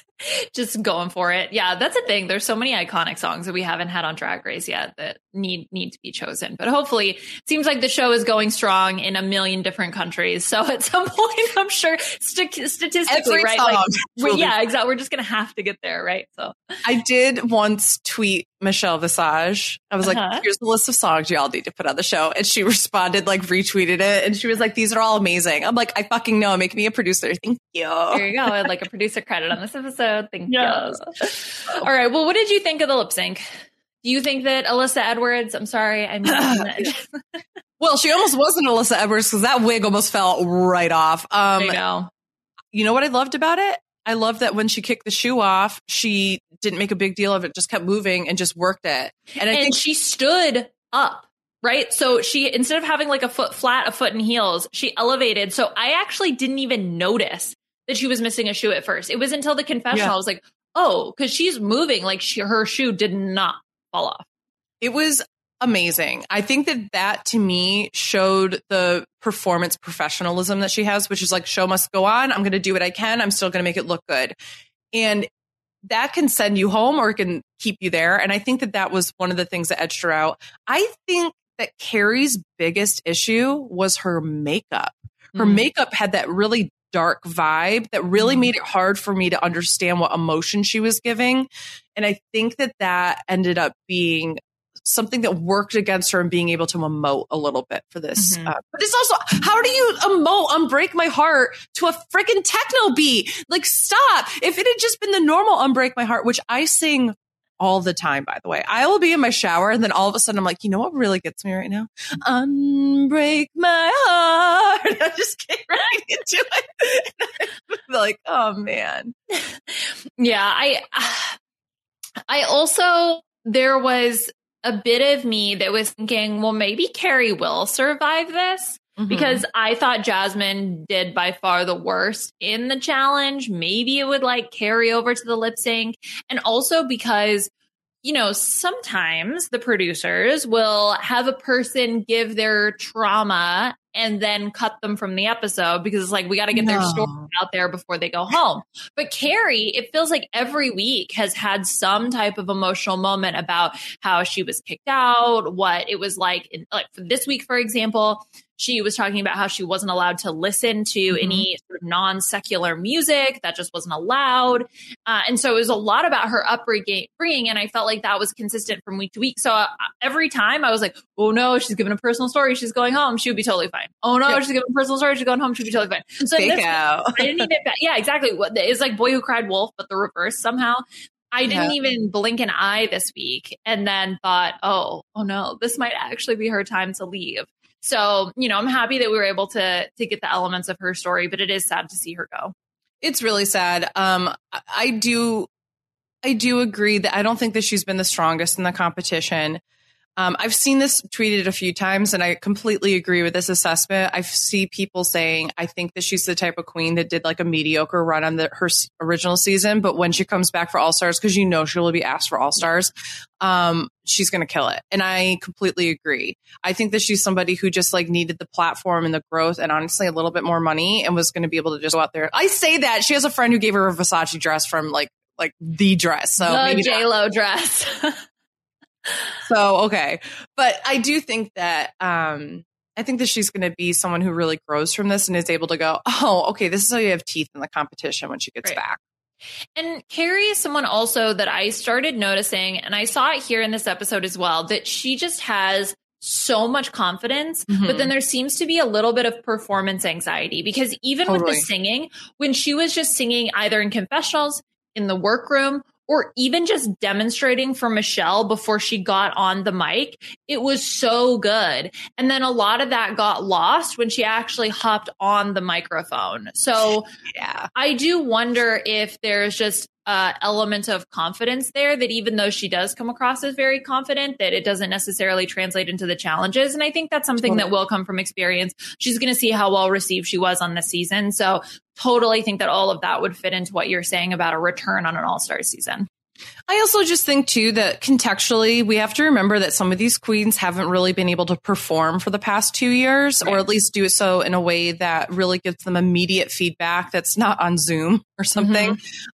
Just going for it. Yeah, that's a thing. There's so many iconic songs that we haven't had on Drag Race yet that need to be chosen. But hopefully, it seems like the show is going strong in a million different countries. So at some point, I'm sure statistically, every right? Song exactly. We're just going to have to get there, right? So I did once tweet Michelle Visage. I was like, here's the list of songs y'all need to put on the show. And she responded, retweeted it. And she was like, these are all amazing. I'm like, I fucking know. Make me a producer. Thank you. There you go. I'd like a producer credit on this episode. Thank you. All right. Well, what did you think of the lip sync? Do you think that Alyssa Edwards, I'm sorry, I mean, well, she almost wasn't Alyssa Edwards because that wig almost fell right off. I know. You know what I loved about it? I loved that when she kicked the shoe off, she didn't make a big deal of it, just kept moving and just worked it. And I think she stood up, right? So she, instead of having a foot flat, a foot in heels, she elevated. So I actually didn't even notice that she was missing a shoe at first. It was until the confessional. I was like, oh, because she's moving her shoe did not fall off. It was amazing. I think that to me showed the performance professionalism that she has, which is show must go on. I'm going to do what I can. I'm still going to make it look good. And that can send you home or it can keep you there. And I think that was one of the things that edged her out. I think that Carrie's biggest issue was her makeup. Her makeup had that really dark vibe that really made it hard for me to understand what emotion she was giving. And I think that ended up being something that worked against her and being able to emote a little bit for this. But it's also, how do you emote Unbreak My Heart to a freaking techno beat? Stop. If it had just been the normal Unbreak My Heart, which I sing all the time, by the way, I will be in my shower and then all of a sudden I'm like, you know what really gets me right now? Unbreak my heart. I just get right into it. Oh man. Yeah, There was a bit of me that was thinking, well, maybe Carrie will survive this. Because I thought Jasmine did by far the worst in the challenge. Maybe it would like carry over to the lip sync. And also because, you know, sometimes the producers will have a person give their trauma and then cut them from the episode because it's like, we got to get their story out there before they go home. But Carrie, it feels like every week has had some type of emotional moment about how she was kicked out, what it was like for this week, for example. She was talking about how she wasn't allowed to listen to any sort of non-secular music. That just wasn't allowed. And so it was a lot about her upbringing. And I felt like that was consistent from week to week. So every time I was like, oh no, she's giving a personal story. She's going home. She would be totally fine. Oh no, she's giving a personal story. She's going home. She'd be totally fine. So Fake out. I didn't even, yeah, exactly. It's like Boy Who Cried Wolf, but the reverse somehow. I didn't even blink an eye this week and then thought, oh no, this might actually be her time to leave. So, you know, I'm happy that we were able to get the elements of her story, but it is sad to see her go. It's really sad. I do agree that I don't think that she's been the strongest in the competition. I've seen this tweeted a few times and I completely agree with this assessment. I see people saying, I think that she's the type of queen that did like a mediocre run on her original season. But when she comes back for All Stars, because you know, she will be asked for All Stars, she's going to kill it. And I completely agree. I think that she's somebody who just like needed the platform and the growth and honestly a little bit more money and was going to be able to just go out there. I say that she has a friend who gave her a Versace dress from like the dress. So the maybe J-Lo dress. So, okay. But I do think that, I think that she's going to be someone who really grows from this and is able to go, oh, okay, this is how you have teeth in the competition when she gets back. And Carrie is someone also that I started noticing, and I saw it here in this episode as well, that she just has so much confidence, but then there seems to be a little bit of performance anxiety because even with the singing, when she was just singing either in confessionals, in the workroom, or even just demonstrating for Michelle before she got on the mic, it was so good. And then a lot of that got lost when she actually hopped on the microphone. So yeah, I do wonder if there's just an element of confidence there that even though she does come across as very confident, that it doesn't necessarily translate into the challenges. And I think that's something that will come from experience. She's going to see how well received she was on this season. So totally think that all of that would fit into what you're saying about a return on an All-Star season. I also just think, too, that contextually, we have to remember that some of these queens haven't really been able to perform for the past 2 years, or at least do so in a way that really gives them immediate feedback that's not on Zoom or something.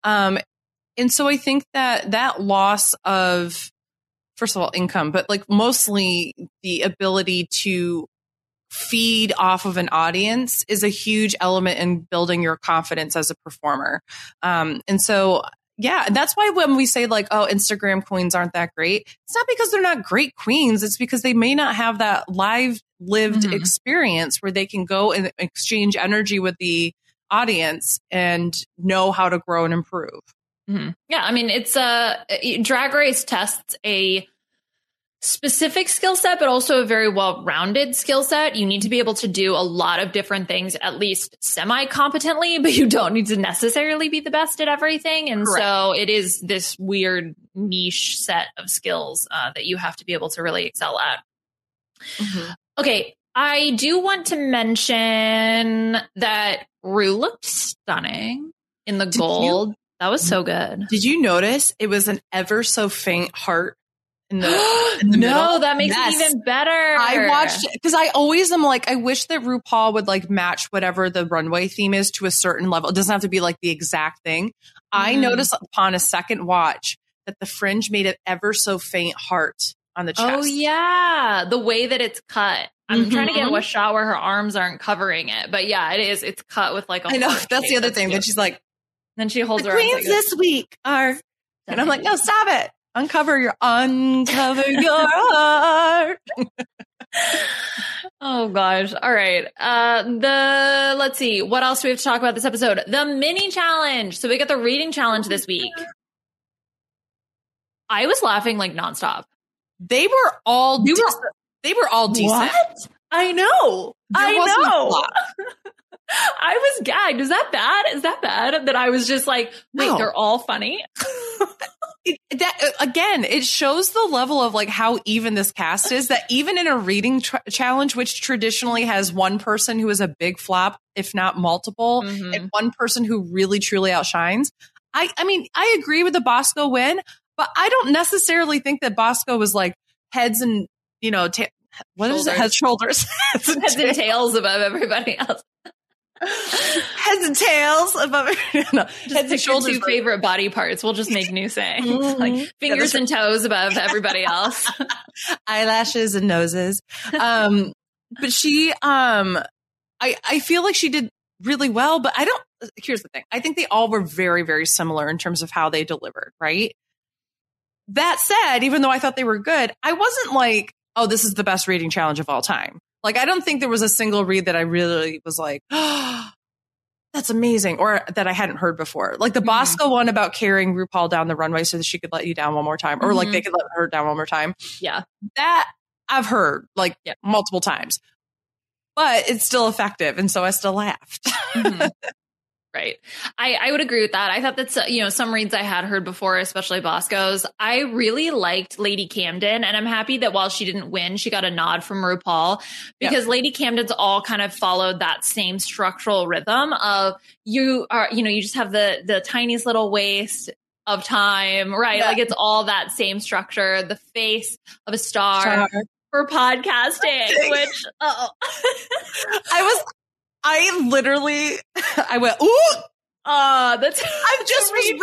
And so I think that that loss of, first of all, income, but like mostly the ability to feed off of an audience is a huge element in building your confidence as a performer. And so, yeah, that's why when we say like, oh, Instagram queens aren't that great, it's not because they're not great queens. It's because they may not have that lived experience where they can go and exchange energy with the audience and know how to grow and improve. Yeah, I mean, it's Drag Race tests a specific skill set, but also a very well-rounded skill set. You need to be able to do a lot of different things, at least semi-competently, but you don't need to necessarily be the best at everything. And so it is this weird niche set of skills that you have to be able to really excel at. Okay, I do want to mention that Rue looked stunning in the gold. That was so good. Did you notice it was an ever so faint heart in the middle? No, that makes it even better. I watched it because I always am like, I wish that RuPaul would like match whatever the runway theme is to a certain level. It doesn't have to be like the exact thing. I noticed upon a second watch that the fringe made an ever so faint heart on the chest. Oh yeah, the way that it's cut. I'm trying to get a shot where her arms aren't covering it, but yeah, it is. It's cut with like a. I know that's the other thing. That she's like. Then she holds the her queens this week are, and I'm like, no, stop it. Uncover your heart. Oh gosh. All right. Let's see. What else do we have to talk about this episode? The mini challenge. So we got the reading challenge this week. I was laughing like nonstop. They were all decent. What? I know. I was gagged. Is that bad? That I was just like, wait, they're all funny? that again, it shows the level of like how even this cast is, that even in a reading challenge, which traditionally has one person who is a big flop, if not multiple, and one person who really truly outshines. I mean, I agree with the Bosco win, but I don't necessarily think that Bosco was like heads and, you know, what is it? Heads, shoulders, heads and tails above everybody else. Heads and tails above. No, heads and shoulders. Two favorite body parts. We'll just make new sayings, like fingers and toes above everybody else. Eyelashes and noses. But she, I feel like she did really well. But I don't. Here's the thing. I think they all were very, very similar in terms of how they delivered. Right. That said, even though I thought they were good, I wasn't like, oh, this is the best reading challenge of all time. Like, I don't think there was a single read that I really was like, oh, that's amazing, or that I hadn't heard before. Like the Bosco one about carrying RuPaul down the runway so that she could let you down one more time, or like they could let her down one more time. Yeah. That I've heard like multiple times, but it's still effective. And so I still laughed. Right. I would agree with that. I thought that's, you know, some reads I had heard before, especially Bosco's. I really liked Lady Camden, and I'm happy that while she didn't win, she got a nod from RuPaul, because Lady Camden's all kind of followed that same structural rhythm of you are, you know, you just have the tiniest little waste of time, right? Like it's all that same structure, the face of a star for podcasting, which, I literally, I went, ooh, that's, I've just read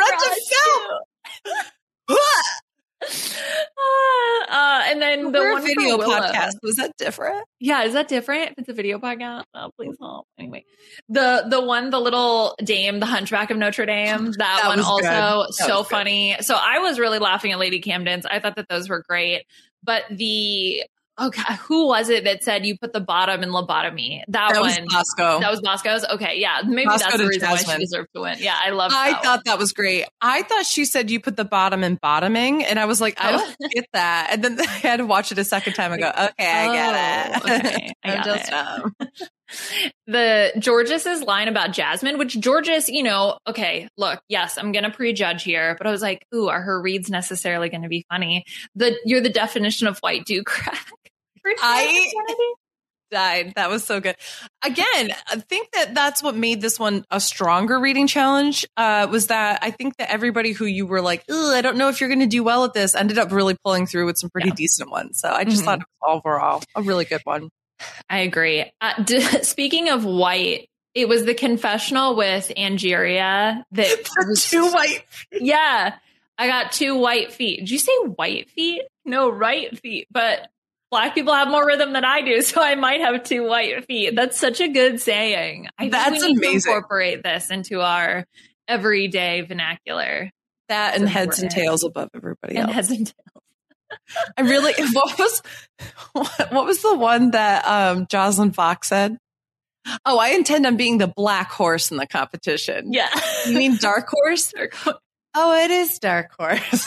the film. And then the one video podcast, was that different? Yeah, is that different? If it's a video podcast, oh, please help. Anyway, the little dame, the Hunchback of Notre Dame, that one also so funny. So I was really laughing at Lady Camden's. I thought that those were great, but who was it that said you put the bottom in lobotomy? That one. Was Bosco. That was Bosco's? Okay, yeah. Maybe Bosco, that's the reason why she deserved to win. Yeah, I love that. I thought that was great. I thought she said you put the bottom in bottoming, and I was like, I don't get that. And then I had to watch it a second time and go, okay, I get it. Okay, I got it. The Jorgeous's line about Jasmine, which Jorgeous, you know, okay, look, yes, I'm going to prejudge here, but I was like, ooh, are her reads necessarily going to be funny? You're the definition of white do crack. I died. That was so good. Again, I think that's what made this one a stronger reading challenge, was that I think that everybody who you were like, I don't know if you're going to do well at this, ended up really pulling through with some pretty decent ones. So I just thought it was overall a really good one. I agree. Speaking of white, it was the confessional with Angeria that was 2 white feet. Yeah. I got 2 white feet. Did you say white feet? No, right feet. But Black people have more rhythm than I do, so I might have 2 white feet. That's such a good saying. I think we need to incorporate this into our everyday vernacular. That and heads and tails above everybody else. Heads and tails. I really, what was the one that Jocelyn Fox said? Oh, I intend on being the black horse in the competition. Yeah. You mean dark horse? Dark horse. Oh, it is dark horse.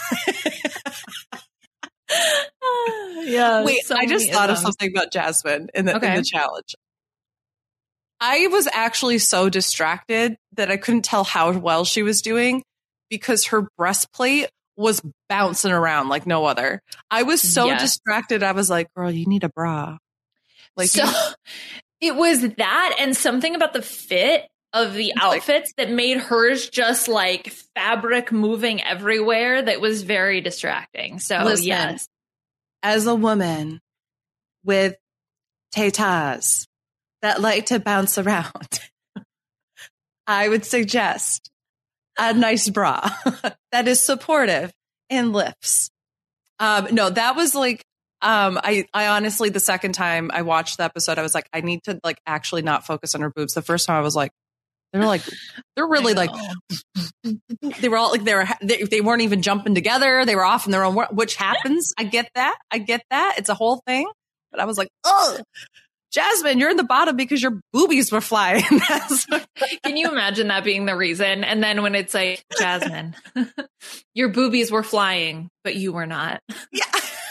Yeah. Wait, I just thought of something about Jasmine in the challenge. I was actually so distracted that I couldn't tell how well she was doing because her breastplate was bouncing around like no other. I was so distracted. I was like, girl, you need a bra. Like, so it was that and something about the fit of the outfits that made hers just like fabric moving everywhere that was very distracting. So listen, yes. As a woman with tatas that like to bounce around, I would suggest a nice bra that is supportive and lifts. No, that was like, I honestly, the second time I watched the episode, I was like, I need to like actually not focus on her boobs. The first time I was like, they're really like, they were all like, they weren't even jumping together. They were off in their own, which happens. I get that. It's a whole thing. But I was like, oh, Jasmine, you're in the bottom because your boobies were flying. Can you imagine that being the reason? And then when it's like, Jasmine, your boobies were flying, but you were not. Yeah.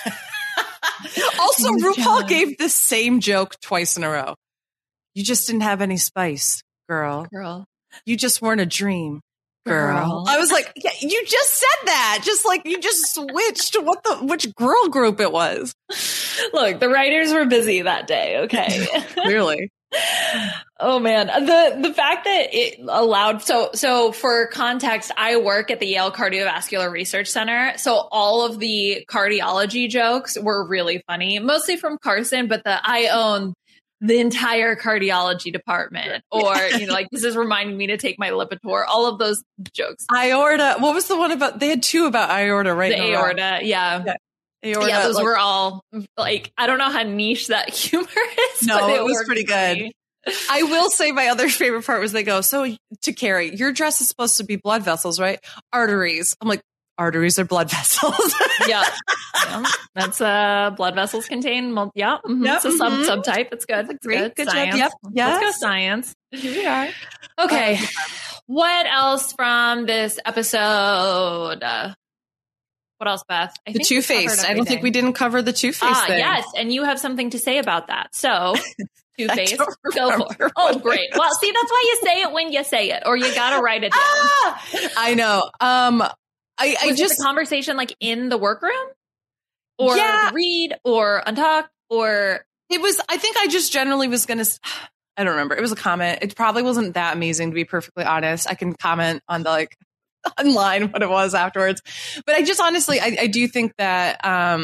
Also, RuPaul gave the same joke twice in a row. You just didn't have any spice, girl. You just weren't a dream. Girl. I was like, yeah, you just said that. Just like you just switched which girl group it was. Look, the writers were busy that day. Okay. Clearly. Oh man. The fact that it allowed, so for context, I work at the Yale Cardiovascular Research Center. So all of the cardiology jokes were really funny, mostly from Carson, but I own the entire cardiology department, or, like, this is reminding me to take my Lipitor, all of those jokes. Aorta. What was the one about? They had two about aorta, right? The aorta. Yeah. Aorta, yeah. Those were all like, I don't know how niche that humor is. No, but it was pretty good. I will say my other favorite part was they go, so to Carrie, your dress is supposed to be blood vessels, right? Arteries. I'm like, arteries are blood vessels. Yeah. That's blood vessels contain. It's a subtype. It's good. It's great. Good science. job. Yep. Yes. Let's go science. Here we are. Okay. What else from this episode? What else, Beth? The Two-Face. I don't think we didn't cover the Two-Face thing. Yes, and you have something to say about that. So, Two-Face, go for it. Oh, great. Well, see, that's why you say it when you say it, or you got to write it down. I know. Was just the conversation like in the workroom, or read, or untalk, or it was. I think I just generally was gonna. I don't remember. It was a comment. It probably wasn't that amazing, to be perfectly honest. I can comment on the online what it was afterwards, but I just honestly, I do think that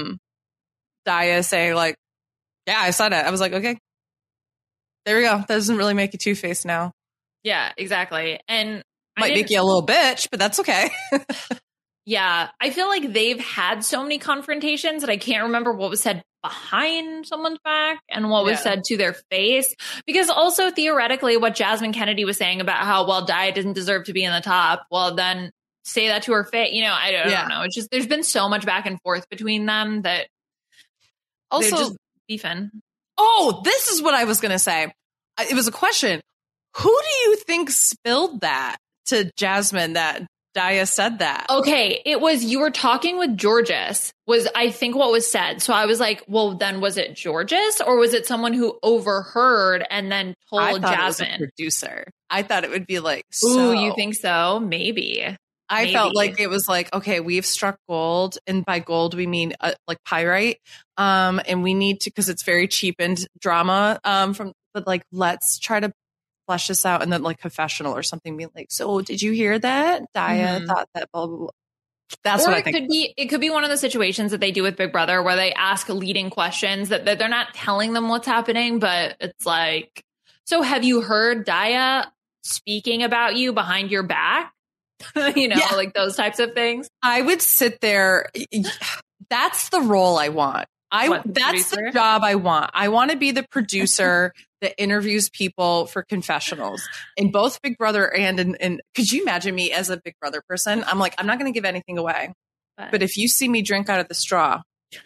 Daya saying yeah, I said it. I was like, okay, there we go. That doesn't really make you Two-Faced now. Yeah, exactly, and might make you a little bitch, but that's okay. Yeah, I feel like they've had so many confrontations that I can't remember what was said behind someone's back and what was said to their face. Because also theoretically, what Jasmine Kennedy was saying about how, Daya doesn't deserve to be in the top, well, then say that to her face. I don't know. It's just, there's been so much back and forth between them that also they're just beefing. Oh, this is what I was going to say. It was a question. Who do you think spilled that to Jasmine that Daya said that? Okay, it was, you were talking with Georges, was I think what was said. So I was like, well, then was it Georges or was it someone who overheard and then told Jasmine? It was a producer. I thought it would be ooh, you think so? Maybe. I felt like it was okay, we've struck gold, and by gold we mean pyrite, and we need to, because it's very cheapened drama, but let's try to flesh this out, and then confessional or something, being so did you hear that Daya thought that blah blah blah. That's what I think. It could be one of the situations that they do with Big Brother where they ask leading questions that they're not telling them what's happening, but it's so have you heard Daya speaking about you behind your back? Those types of things. I would sit there. That's the role I want. That's the job I want. I want to be the producer that interviews people for confessionals in both Big Brother and could you imagine me as a Big Brother person? I'm I'm not going to give anything away, but if you see me drink out of the straw.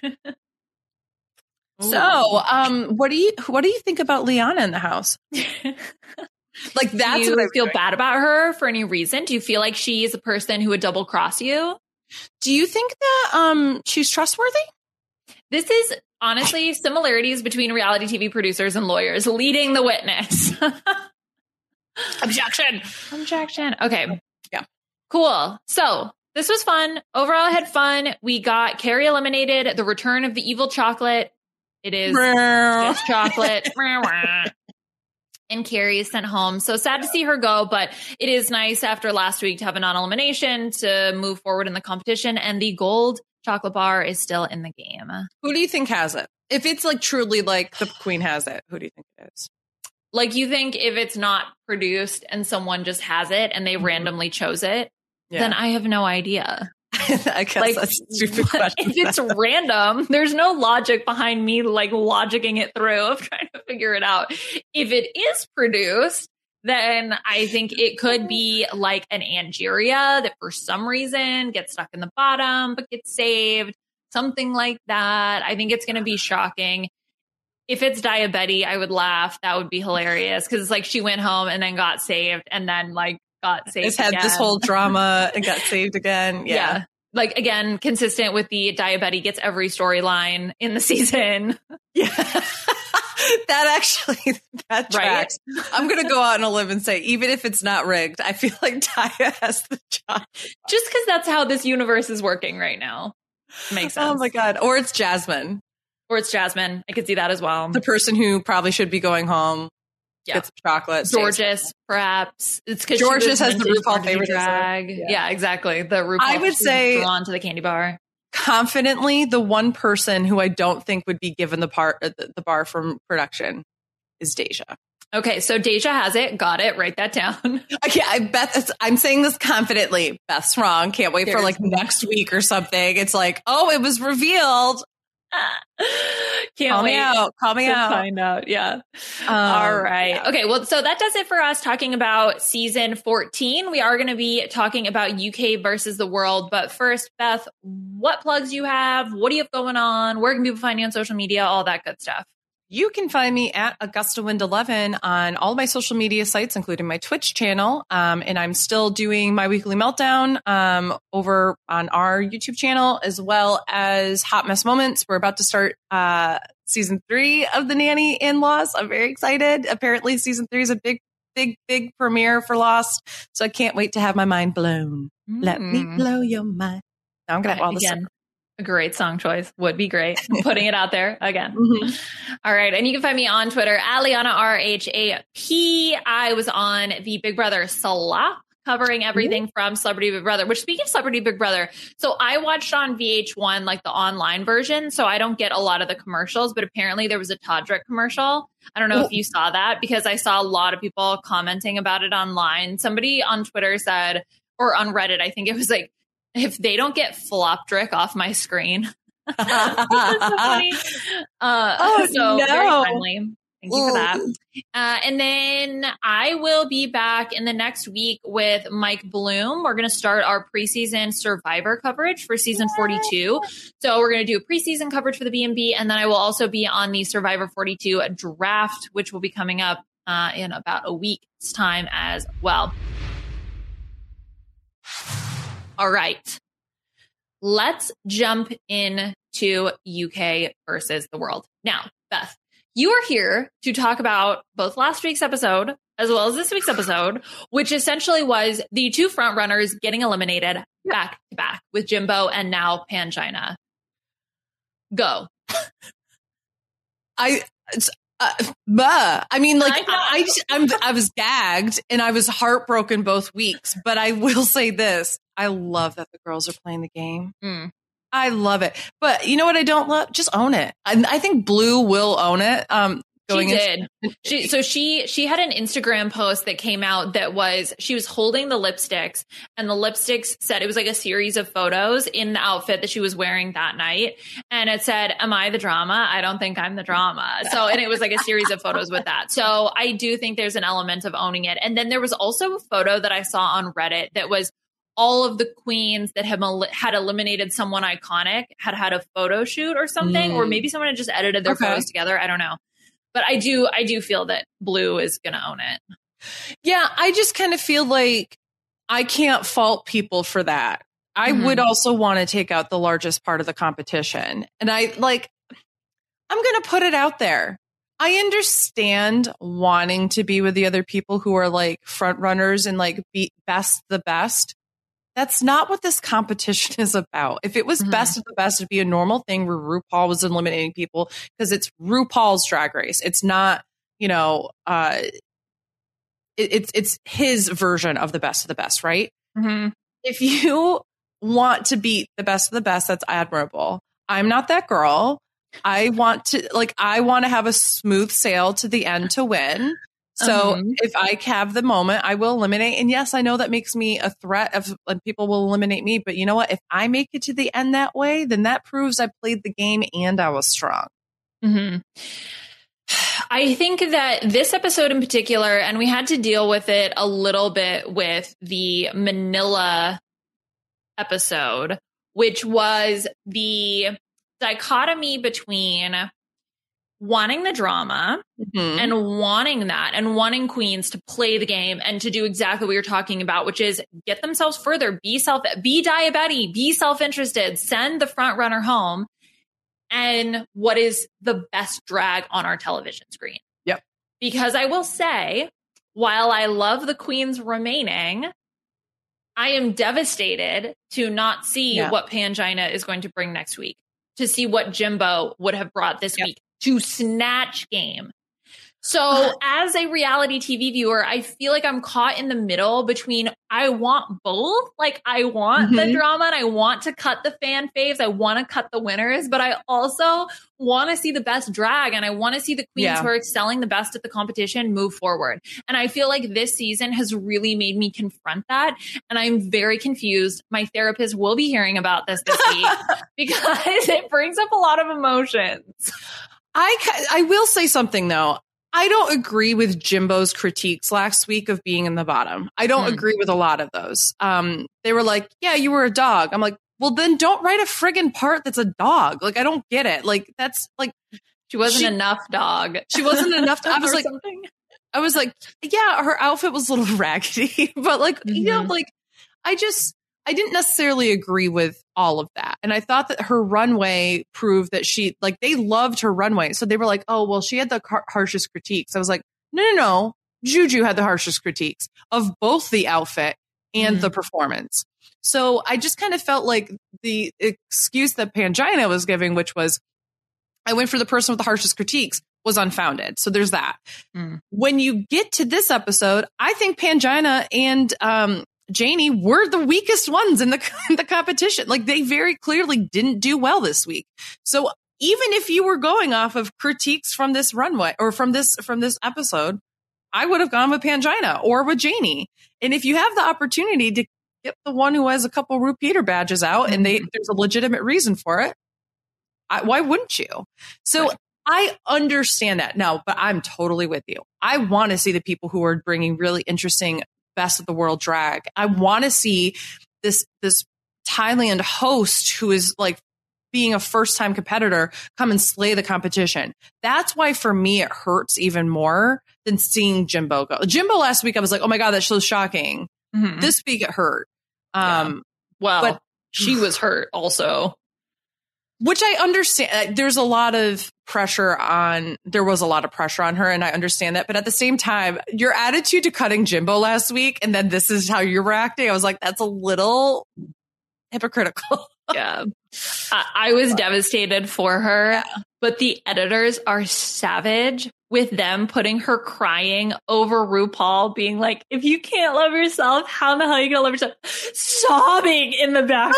So, what do you think about Liana in the house? That's. Do you feel bad about her for any reason? Do you feel like she is a person who would double cross you? Do you think that she's trustworthy? This is honestly similarities between reality TV producers and lawyers. Leading the witness. Objection. Okay. Yeah. Cool. So this was fun. Overall, I had fun. We got Carrie eliminated. The return of the evil chocolate. It is just chocolate. And Carrie is sent home. So sad to see her go, but it is nice after last week to have a non-elimination to move forward in the competition. And the gold chocolate bar is still in the game. Who do you think has it? If it's truly the queen has it, who do you think it is? You think if it's not produced and someone just has it and they randomly chose it, then I have no idea. I guess that's a stupid question. If it's random, there's no logic behind me logicking it through of trying to figure it out. If it is produced, then I think it could be an Angeria that for some reason gets stuck in the bottom but gets saved. Something like that. I think it's going to be shocking. If it's Diabetes, I would laugh. That would be hilarious because it's she went home and then got saved and then got saved. It's had this whole drama and got saved again. Yeah. Again, consistent with the Diabetes gets every storyline in the season. Yeah. that tracks. Right? I'm going to go out on a limb and say, even if it's not rigged, I feel like Taya has the job. Just because that's how this universe is working right now. Makes sense. Oh my God. Or it's Jasmine. I could see that as well. The person who probably should be going home. Yeah. Get some chocolate. Gorgeous, perhaps. It's because Gorgeous has the RuPaul favorite drag. Yeah, exactly. The RuPaul. I would say drawn to the candy bar. Confidently, the one person who I don't think would be given the bar from production is Deja. Okay, so Deja has it. Got it. Write that down. Okay, I'm saying this confidently. Beth's wrong. Can't wait for like next week or something. It's like, oh, it was revealed. Can't wait. Call me out. Find out. Yeah. All right. Yeah. Okay. Well, so that does it for us talking about season 14. We are going to be talking about UK versus the world. But first, Beth, what plugs you have? What do you have going on? Where can people find you on social media? All that good stuff. You can find me at AugustaWind11 on all my social media sites, including my Twitch channel. And I'm still doing my weekly meltdown over on our YouTube channel, as well as Hot Mess Moments. We're about to start season 3 of The Nanny in Lost. I'm very excited. Apparently season 3 is a big premiere for Lost. So I can't wait to have my mind blown. Let me blow your mind. Now I'm going to have all this. A great song choice. Would be great. I'm putting it out there again. All right. And you can find me on Twitter at Liana RHAP. I was on the Big Brother Slop covering everything from Celebrity Big Brother, which, speaking of Celebrity Big Brother, so I watched on VH1, like the online version. So I don't get a lot of the commercials, but apparently there was a Todrick commercial. I don't know if you saw that, because I saw a lot of people commenting about it online. Somebody on Twitter said, or on Reddit, I think it was like, if they don't get Flopdrick off my screen. That's so funny. So no. Very timely. Thank you for that. And then I will be back in the next week with Mike Bloom. We're going to start our preseason Survivor coverage for season 42. So we're going to do a preseason coverage for the B&B. And then I will also be on the Survivor 42 draft, which will be coming up in about a week's time as well. All right, let's jump into UK versus the world. Now, Beth, you are here to talk about both last week's episode as well as this week's episode, which essentially was the two front runners getting eliminated back to back with Jimbo and now Pangina. Go. I mean, like, I was gagged and I was heartbroken both weeks, but I will say this. I love that the girls are playing the game. I love it. But you know what I don't love? Just own it. I think Blue will own it. She had an Instagram post that came out that was, she was holding the lipsticks, and the lipsticks said, it was like a series of photos in the outfit that she was wearing that night. And it said, am I the drama? I don't think I'm the drama. So, and it was like a series of photos with that. So I do think there's an element of owning it. And then there was also a photo that I saw on Reddit that was all of the queens that had eliminated someone iconic had a photo shoot or something, or maybe someone had just edited their photos together. I don't know. But I do feel that Blue is going to own it. Yeah, I just kind of feel like I can't fault people for that. I would also want to take out the largest part of the competition. And I'm going to put it out there. I understand wanting to be with the other people who are like front runners and like be the best. That's not what this competition is about. If it was best of the best, it'd be a normal thing where RuPaul was eliminating people, because it's RuPaul's Drag Race. It's not, it's his version of the best, right? If you want to beat the best of the best, that's admirable. I'm not that girl. I want to have a smooth sail to the end to win. So if I have the moment, I will eliminate. And yes, I know that makes me a threat of when people will eliminate me. But you know what? If I make it to the end that way, then that proves I played the game and I was strong. I think that this episode in particular, and we had to deal with it a little bit with the Manila episode, which was the dichotomy between wanting the drama and wanting that, and wanting queens to play the game and to do exactly what you're talking about, which is get themselves further, be diabetic, be self-interested, send the front runner home. and what is the best drag on our television screen. Yep. Because I will say, while I love the queens remaining, I am devastated to not see what Pangina is going to bring next week, to see what Jimbo would have brought this week to Snatch Game. So as a reality TV viewer, I feel like I'm caught in the middle between I want both. Like I want the drama and I want to cut the fan faves. I want to cut the winners, but I also want to see the best drag and I want to see the queens who are excelling the best at the competition move forward. And I feel like this season has really made me confront that. And I'm very confused. My therapist will be hearing about this week because it brings up a lot of emotions. I will say something though. I don't agree with Jimbo's critiques last week of being in the bottom. I don't agree with a lot of those. They were like, yeah, you were a dog. I'm like, well, then don't write a friggin' part that's a dog. Like, I don't get it. Like, that's like, she wasn't enough dog. She wasn't enough. I was like, yeah, her outfit was a little raggedy, but like, you know, like, I didn't necessarily agree with all of that. And I thought that her runway proved that they loved her runway. So they were like, oh, well, she had the harshest critiques. I was like, no. Juju had the harshest critiques of both the outfit and the performance. So I just kind of felt like the excuse that Pangina was giving, which was, I went for the person with the harshest critiques, was unfounded. So there's that. When you get to this episode, I think Pangina and, Janie were the weakest ones in the competition. Like they very clearly didn't do well this week. So even if you were going off of critiques from this runway or from this episode, I would have gone with Pangina or with Janie. And if you have the opportunity to get the one who has a couple repeater badges out and there's a legitimate reason for it, why wouldn't you? So I understand that now, but I'm totally with you. I want to see the people who are bringing really interesting best of the world drag. I want to see this Thailand host who is like being a first time competitor come and slay the competition. That's why for me it hurts even more than seeing Jimbo go. Jimbo last week I was like, oh my God, that's so shocking. This week it hurt. But she was hurt also. Which I understand. There was a lot of pressure on her, and I understand that. But at the same time, your attitude to cutting Jimbo last week, and then this is how you're reacting, I was like, that's a little hypocritical. Yeah. I was devastated for her, but the editors are savage with them putting her crying over RuPaul being like, if you can't love yourself, how in the hell are you going to love yourself? Sobbing in the background.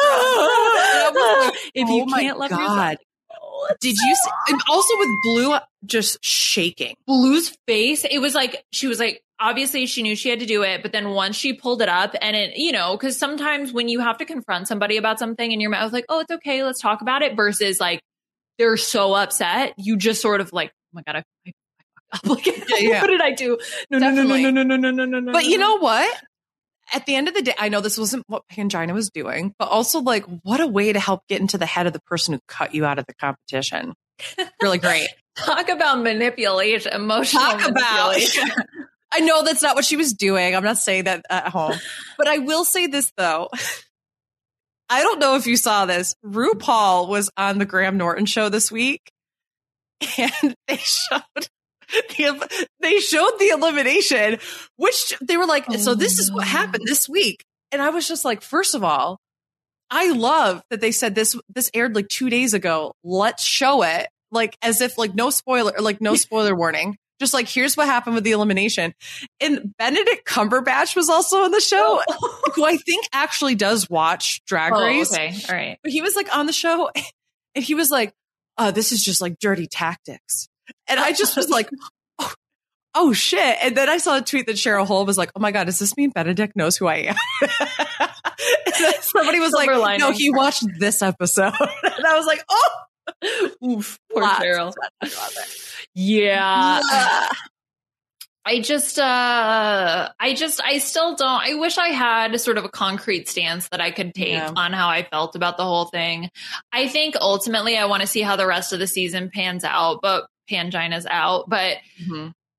If you can't love yourself. Did you see, and also with Blue just shaking. Blue's face, it was like, she was like, obviously she knew she had to do it, but then once she pulled it up and it, you know, because sometimes when you have to confront somebody about something in your mouth, like, oh, it's okay, let's talk about it, versus like, they're so upset, you just sort of like, oh my God, I fucked up. Like, what did I do? No. But you know what? At the end of the day, I know this wasn't what Pangina was doing, but also like, what a way to help get into the head of the person who cut you out of the competition. Really great. Talk about manipulation, emotional manipulation. I know that's not what she was doing. I'm not saying that at home, but I will say this though. I don't know if you saw this. RuPaul was on the Graham Norton show this week, and they showed the elimination, which they were like, so this is what happened this week. And I was just like, first of all, I love that they said this aired like 2 days ago. Let's show it, like as if like no spoiler warning. Just like, here's what happened with the elimination. And Benedict Cumberbatch was also on the show, who I think actually does watch Drag Race. Okay. All right. But he was like on the show and he was like, this is just like dirty tactics. And I just was like, oh shit. And then I saw a tweet that Cheryl Hole was like, oh my God, does this mean Benedict knows who I am? Somebody was like, no, he watched this episode. And I was like, oh, oof, poor Cheryl. Yeah. I still don't. I wish I had sort of a concrete stance that I could take on how I felt about the whole thing. I think ultimately I want to see how the rest of the season pans out, but Pangina's out. But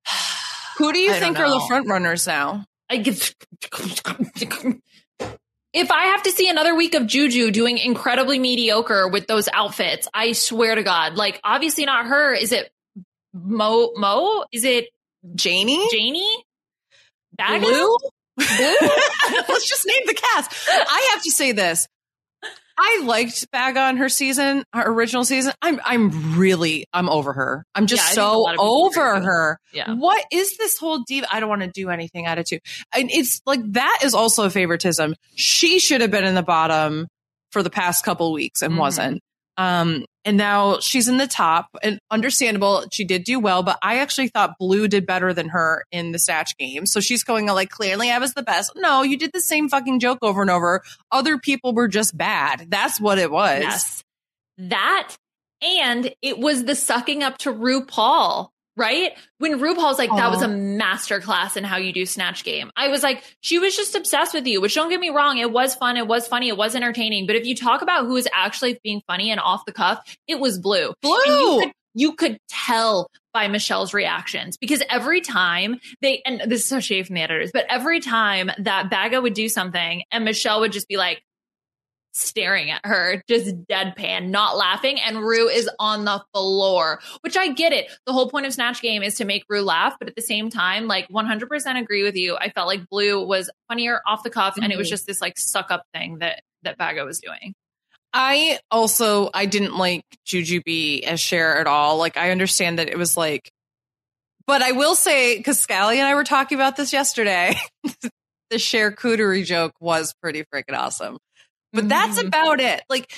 who do you think are the front runners now? If I have to see another week of Juju doing incredibly mediocre with those outfits, I swear to God, like obviously not her. Is it Mo? Is it Janie? Baga? Blue? Let's just name the cast. I have to say this. I liked Baga on her original season. I'm over her. I'm just so over her. Yeah. What is this whole diva? I don't want to do anything attitude. And it's like, that is also a favoritism. She should have been in the bottom for the past couple weeks and wasn't. And now she's in the top, and understandable. She did do well, but I actually thought Blue did better than her in the Snatch game. So she's going like, clearly I was the best. No, you did the same fucking joke over and over. Other people were just bad. That's what it was. Yes. That, and it was the sucking up to RuPaul, right? When RuPaul's like, that was a masterclass in how you do Snatch game. I was like, she was just obsessed with you, which don't get me wrong. It was fun. It was funny. It was entertaining. But if you talk about who was actually being funny and off the cuff, it was Blue. And you could tell by Michelle's reactions, because every time and this is so shady from the editors, but every time that Baga would do something and Michelle would just be like, staring at her, just deadpan, not laughing, and Ru is on the floor, which I get it. The whole point of Snatch Game is to make Ru laugh, but at the same time, like 100% agree with you. I felt like Blue was funnier off the cuff, and it was just this like suck up thing that Baga was doing. I didn't like Jujubee as Cher at all. Like, I understand that it was like, but I will say, because Scally and I were talking about this yesterday, the Cher cootery joke was pretty freaking awesome. But that's about it. Like,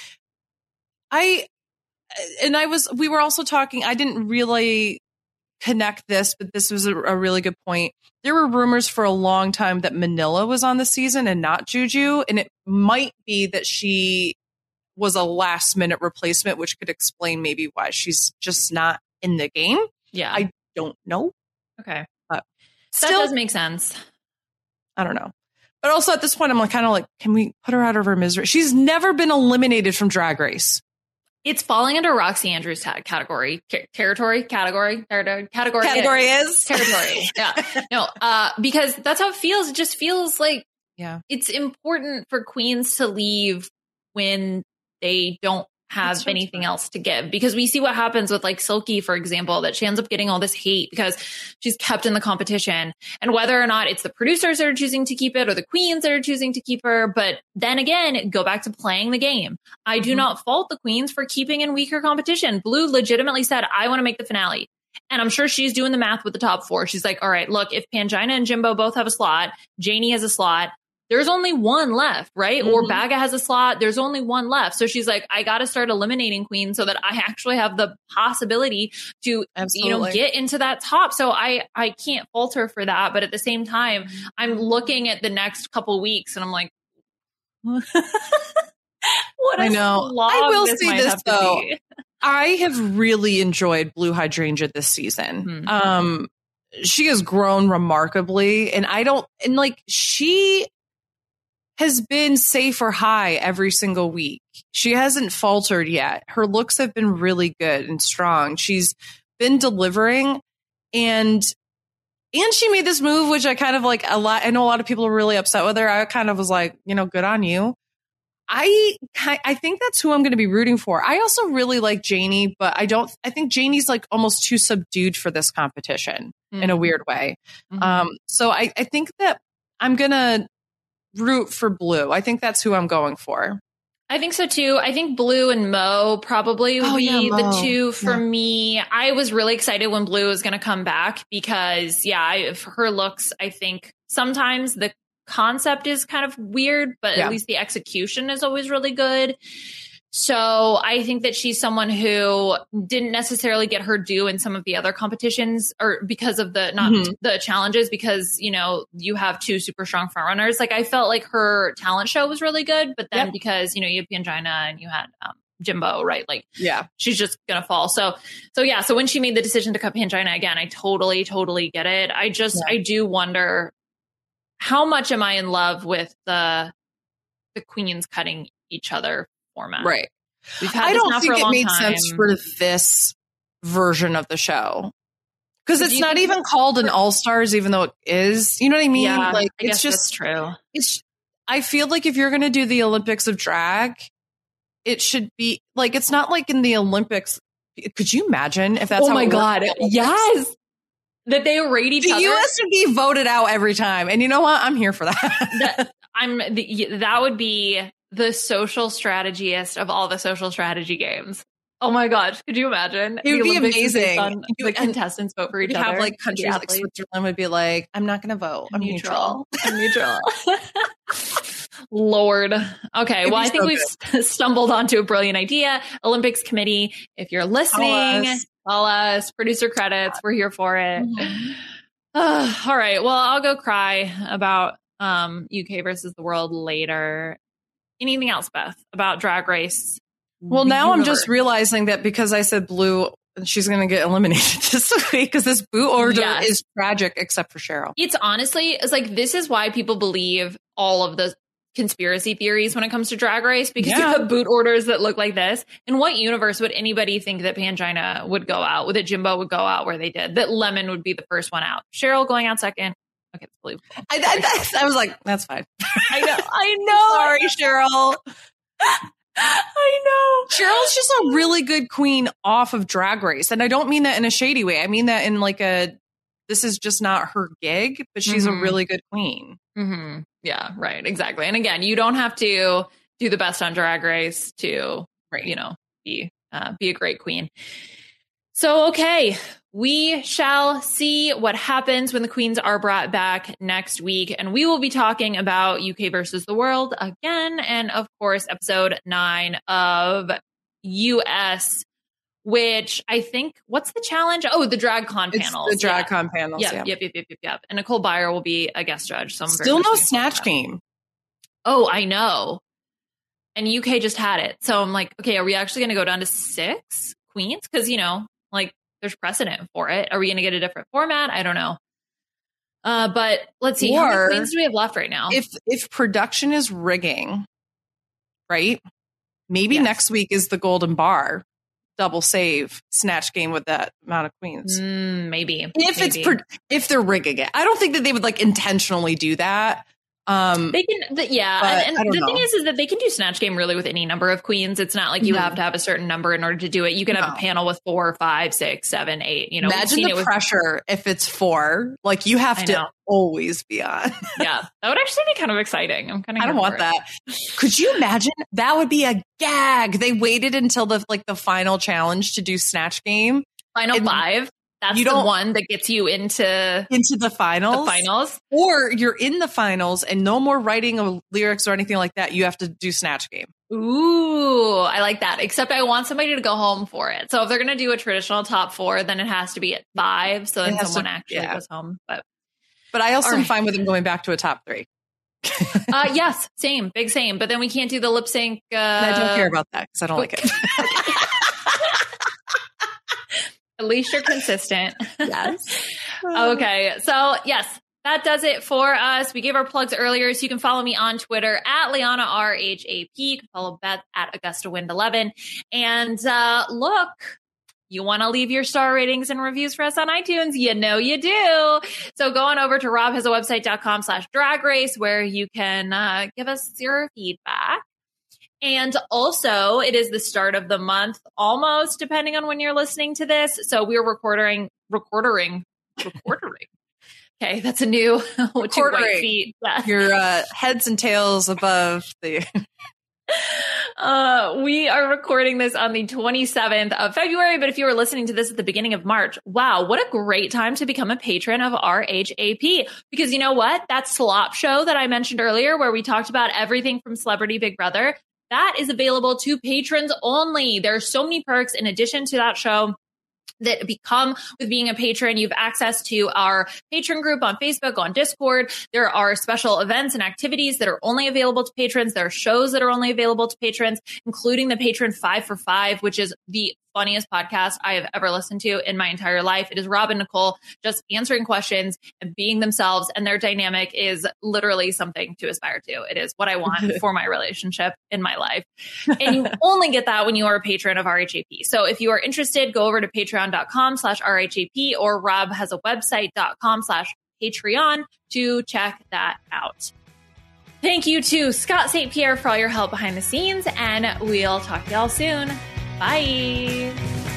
we were also talking, I didn't really connect this, but this was a really good point. There were rumors for a long time that Manila was on the season and not Juju. And it might be that she was a last minute replacement, which could explain maybe why she's just not in the game. Yeah. I don't know. Okay. But that does make sense. I don't know. But also at this point, I'm like, kind of like, can we put her out of her misery? She's never been eliminated from Drag Race. It's falling under Roxy Andrews category. Category is territory. Yeah. No, because that's how it feels. It just feels like it's important for queens to leave when they don't have anything else to give, because we see what happens with like Silky, for example, that she ends up getting all this hate because she's kept in the competition, and whether or not it's the producers that are choosing to keep it or the queens that are choosing to keep her. But then again, go back to playing the game. I do not fault the queens for keeping in weaker competition. Blue legitimately said, I want to make the finale. And I'm sure she's doing the math with the top four. She's like, all right, look, if Pangina and Jimbo both have a slot, Janie has a slot, there's only one left, right? Or Baga has a slot. There's only one left. So she's like, I got to start eliminating queens so that I actually have the possibility to, get into that top. So I can't fault her for that. But at the same time, I'm looking at the next couple weeks and I'm like, what I know. I will say this though. I have really enjoyed Blue Hydrangea this season. She has grown remarkably, and she has been safe or high every single week. She hasn't faltered yet. Her looks have been really good and strong. She's been delivering, and she made this move, which I kind of like a lot. I know a lot of people are really upset with her. I kind of was like, good on you. I think that's who I'm going to be rooting for. I also really like Janie, but I think Janie's like almost too subdued for this competition in a weird way. So I think that I'm going to root for Blue. I think that's who I'm going for. I think so too. I think Blue and Mo probably would be the two for me. I was really excited when Blue was going to come back because her looks, I think sometimes the concept is kind of weird, but at least the execution is always really good. So I think that she's someone who didn't necessarily get her due in some of the other competitions, or because of the challenges, because, you have two super strong frontrunners. Like, I felt like her talent show was really good, but then because, you had Pangina and you had Jimbo, right? Like, she's just going to fall. So when she made the decision to cut Pangina again, I totally get it. I do wonder, how much am I in love with the queens cutting each other format? Right. We've had I this don't now think for a long it made time. sense for this version of the show, because it's not even called an All Stars, even though it is. You know what I mean? Yeah, like, I guess that's true. I feel like if you're going to do the Olympics of drag, it should be like, it's not like in the Olympics. Could you imagine if that's oh my God. Yes. That they rate each other. The U.S. would be voted out every time. And you know what? I'm here for that. That would be the social strategiest of all the social strategy games. Oh my gosh. Could you imagine? It would be amazing. The contestants vote for each other. Have like countries like Switzerland would be like, I'm not going to vote. I'm neutral. I'm neutral. Lord. Okay. Well, I think we've stumbled onto a brilliant idea. Olympics committee, if you're listening, call us. Producer credits. We're here for it. Mm-hmm. All right. Well, I'll go cry about UK versus the world later. Anything else, Beth, about Drag Race? Well, now I'm just realizing that because I said blue, she's going to get eliminated this week because this boot order is tragic, except for Cheryl. It's like, this is why people believe all of the conspiracy theories when it comes to Drag Race, because you have boot orders that look like this. In what universe would anybody think that Pangina would go out, that Jimbo would go out where they did, that Lemon would be the first one out, Cheryl going out second? Okay, it's believable. I was like, that's fine. I know. Sorry, Cheryl. I know. Cheryl's just a really good queen off of Drag Race. And I don't mean that in a shady way. I mean that in like this is just not her gig, but she's a really good queen. Mm-hmm. Yeah, right. Exactly. And again, you don't have to do the best on Drag Race to, be a great queen. So, okay, we shall see what happens when the queens are brought back next week. And we will be talking about UK versus the world again. And of course, episode 9 of US, which I think, what's the challenge? Oh, the DragCon panels. The DragCon panels. Yep. And Nicole Byer will be a guest judge. So still no Snatch Game. Oh, I know. And UK just had it. So I'm like, okay, are we actually going to go down to 6 queens? Because, there's precedent for it. Are we going to get a different format? I don't know. But let's see. How many queens do we have left right now? If production is rigging, right? Maybe next week is the Golden Bar double save Snatch Game with that amount of queens. Maybe. If they're rigging it. I don't think that they would like intentionally do that. They can, and the thing is that they can do Snatch Game really with any number of queens. It's not like you have to have a certain number in order to do it. You can have a panel with 4, 5, 6, 7, 8. Imagine the pressure if it's 4. Like you have to always be on. Yeah, that would actually be kind of exciting. I don't want that. Could you imagine? That would be a gag. They waited until the final challenge to do Snatch Game. Final 5. That's the one that gets you into the finals. Or you're in the finals and no more writing of lyrics or anything like that. You have to do Snatch Game. Ooh, I like that. Except I want somebody to go home for it. So if they're going to do a traditional top 4, then it has to be at 5. So then someone actually goes home. But I also am fine with them going back to a top 3. Yes, same, big same. But then we can't do the lip sync. I don't care about that because I don't like it. At least you're consistent. Yes. Okay. So yes, that does it for us. We gave our plugs earlier, so you can follow me on Twitter at Liana RHAP. You can follow Beth at AugustaWind11. And look, you want to leave your star ratings and reviews for us on iTunes? You know you do. So go on over to robhasawebsite.com/drag race where you can give us your feedback. And also, it is the start of the month, almost, depending on when you're listening to this. So we're recording. Okay, that's a new 2 white feet. Yeah. Your heads and tails above the... We are recording this on the 27th of February, but if you were listening to this at the beginning of March, wow, what a great time to become a patron of RHAP. Because you know what? That slop show that I mentioned earlier, where we talked about everything from Celebrity Big Brother, that is available to patrons only. There are so many perks in addition to that show that become with being a patron. You have access to our patron group on Facebook, on Discord. There are special events and activities that are only available to patrons. There are shows that are only available to patrons, including the Patron 5 for 5, which is the funniest podcast I have ever listened to in my entire life. It is Rob and Nicole just answering questions and being themselves, and their dynamic is literally something to aspire to. It is what I want for my relationship in my life. And you only get that when you are a patron of RHAP. So if you are interested, go over to patreon.com/RHAP or robhasawebsite.com/Patreon to check that out. Thank you to Scott St. Pierre for all your help behind the scenes, and we'll talk to y'all soon. Bye.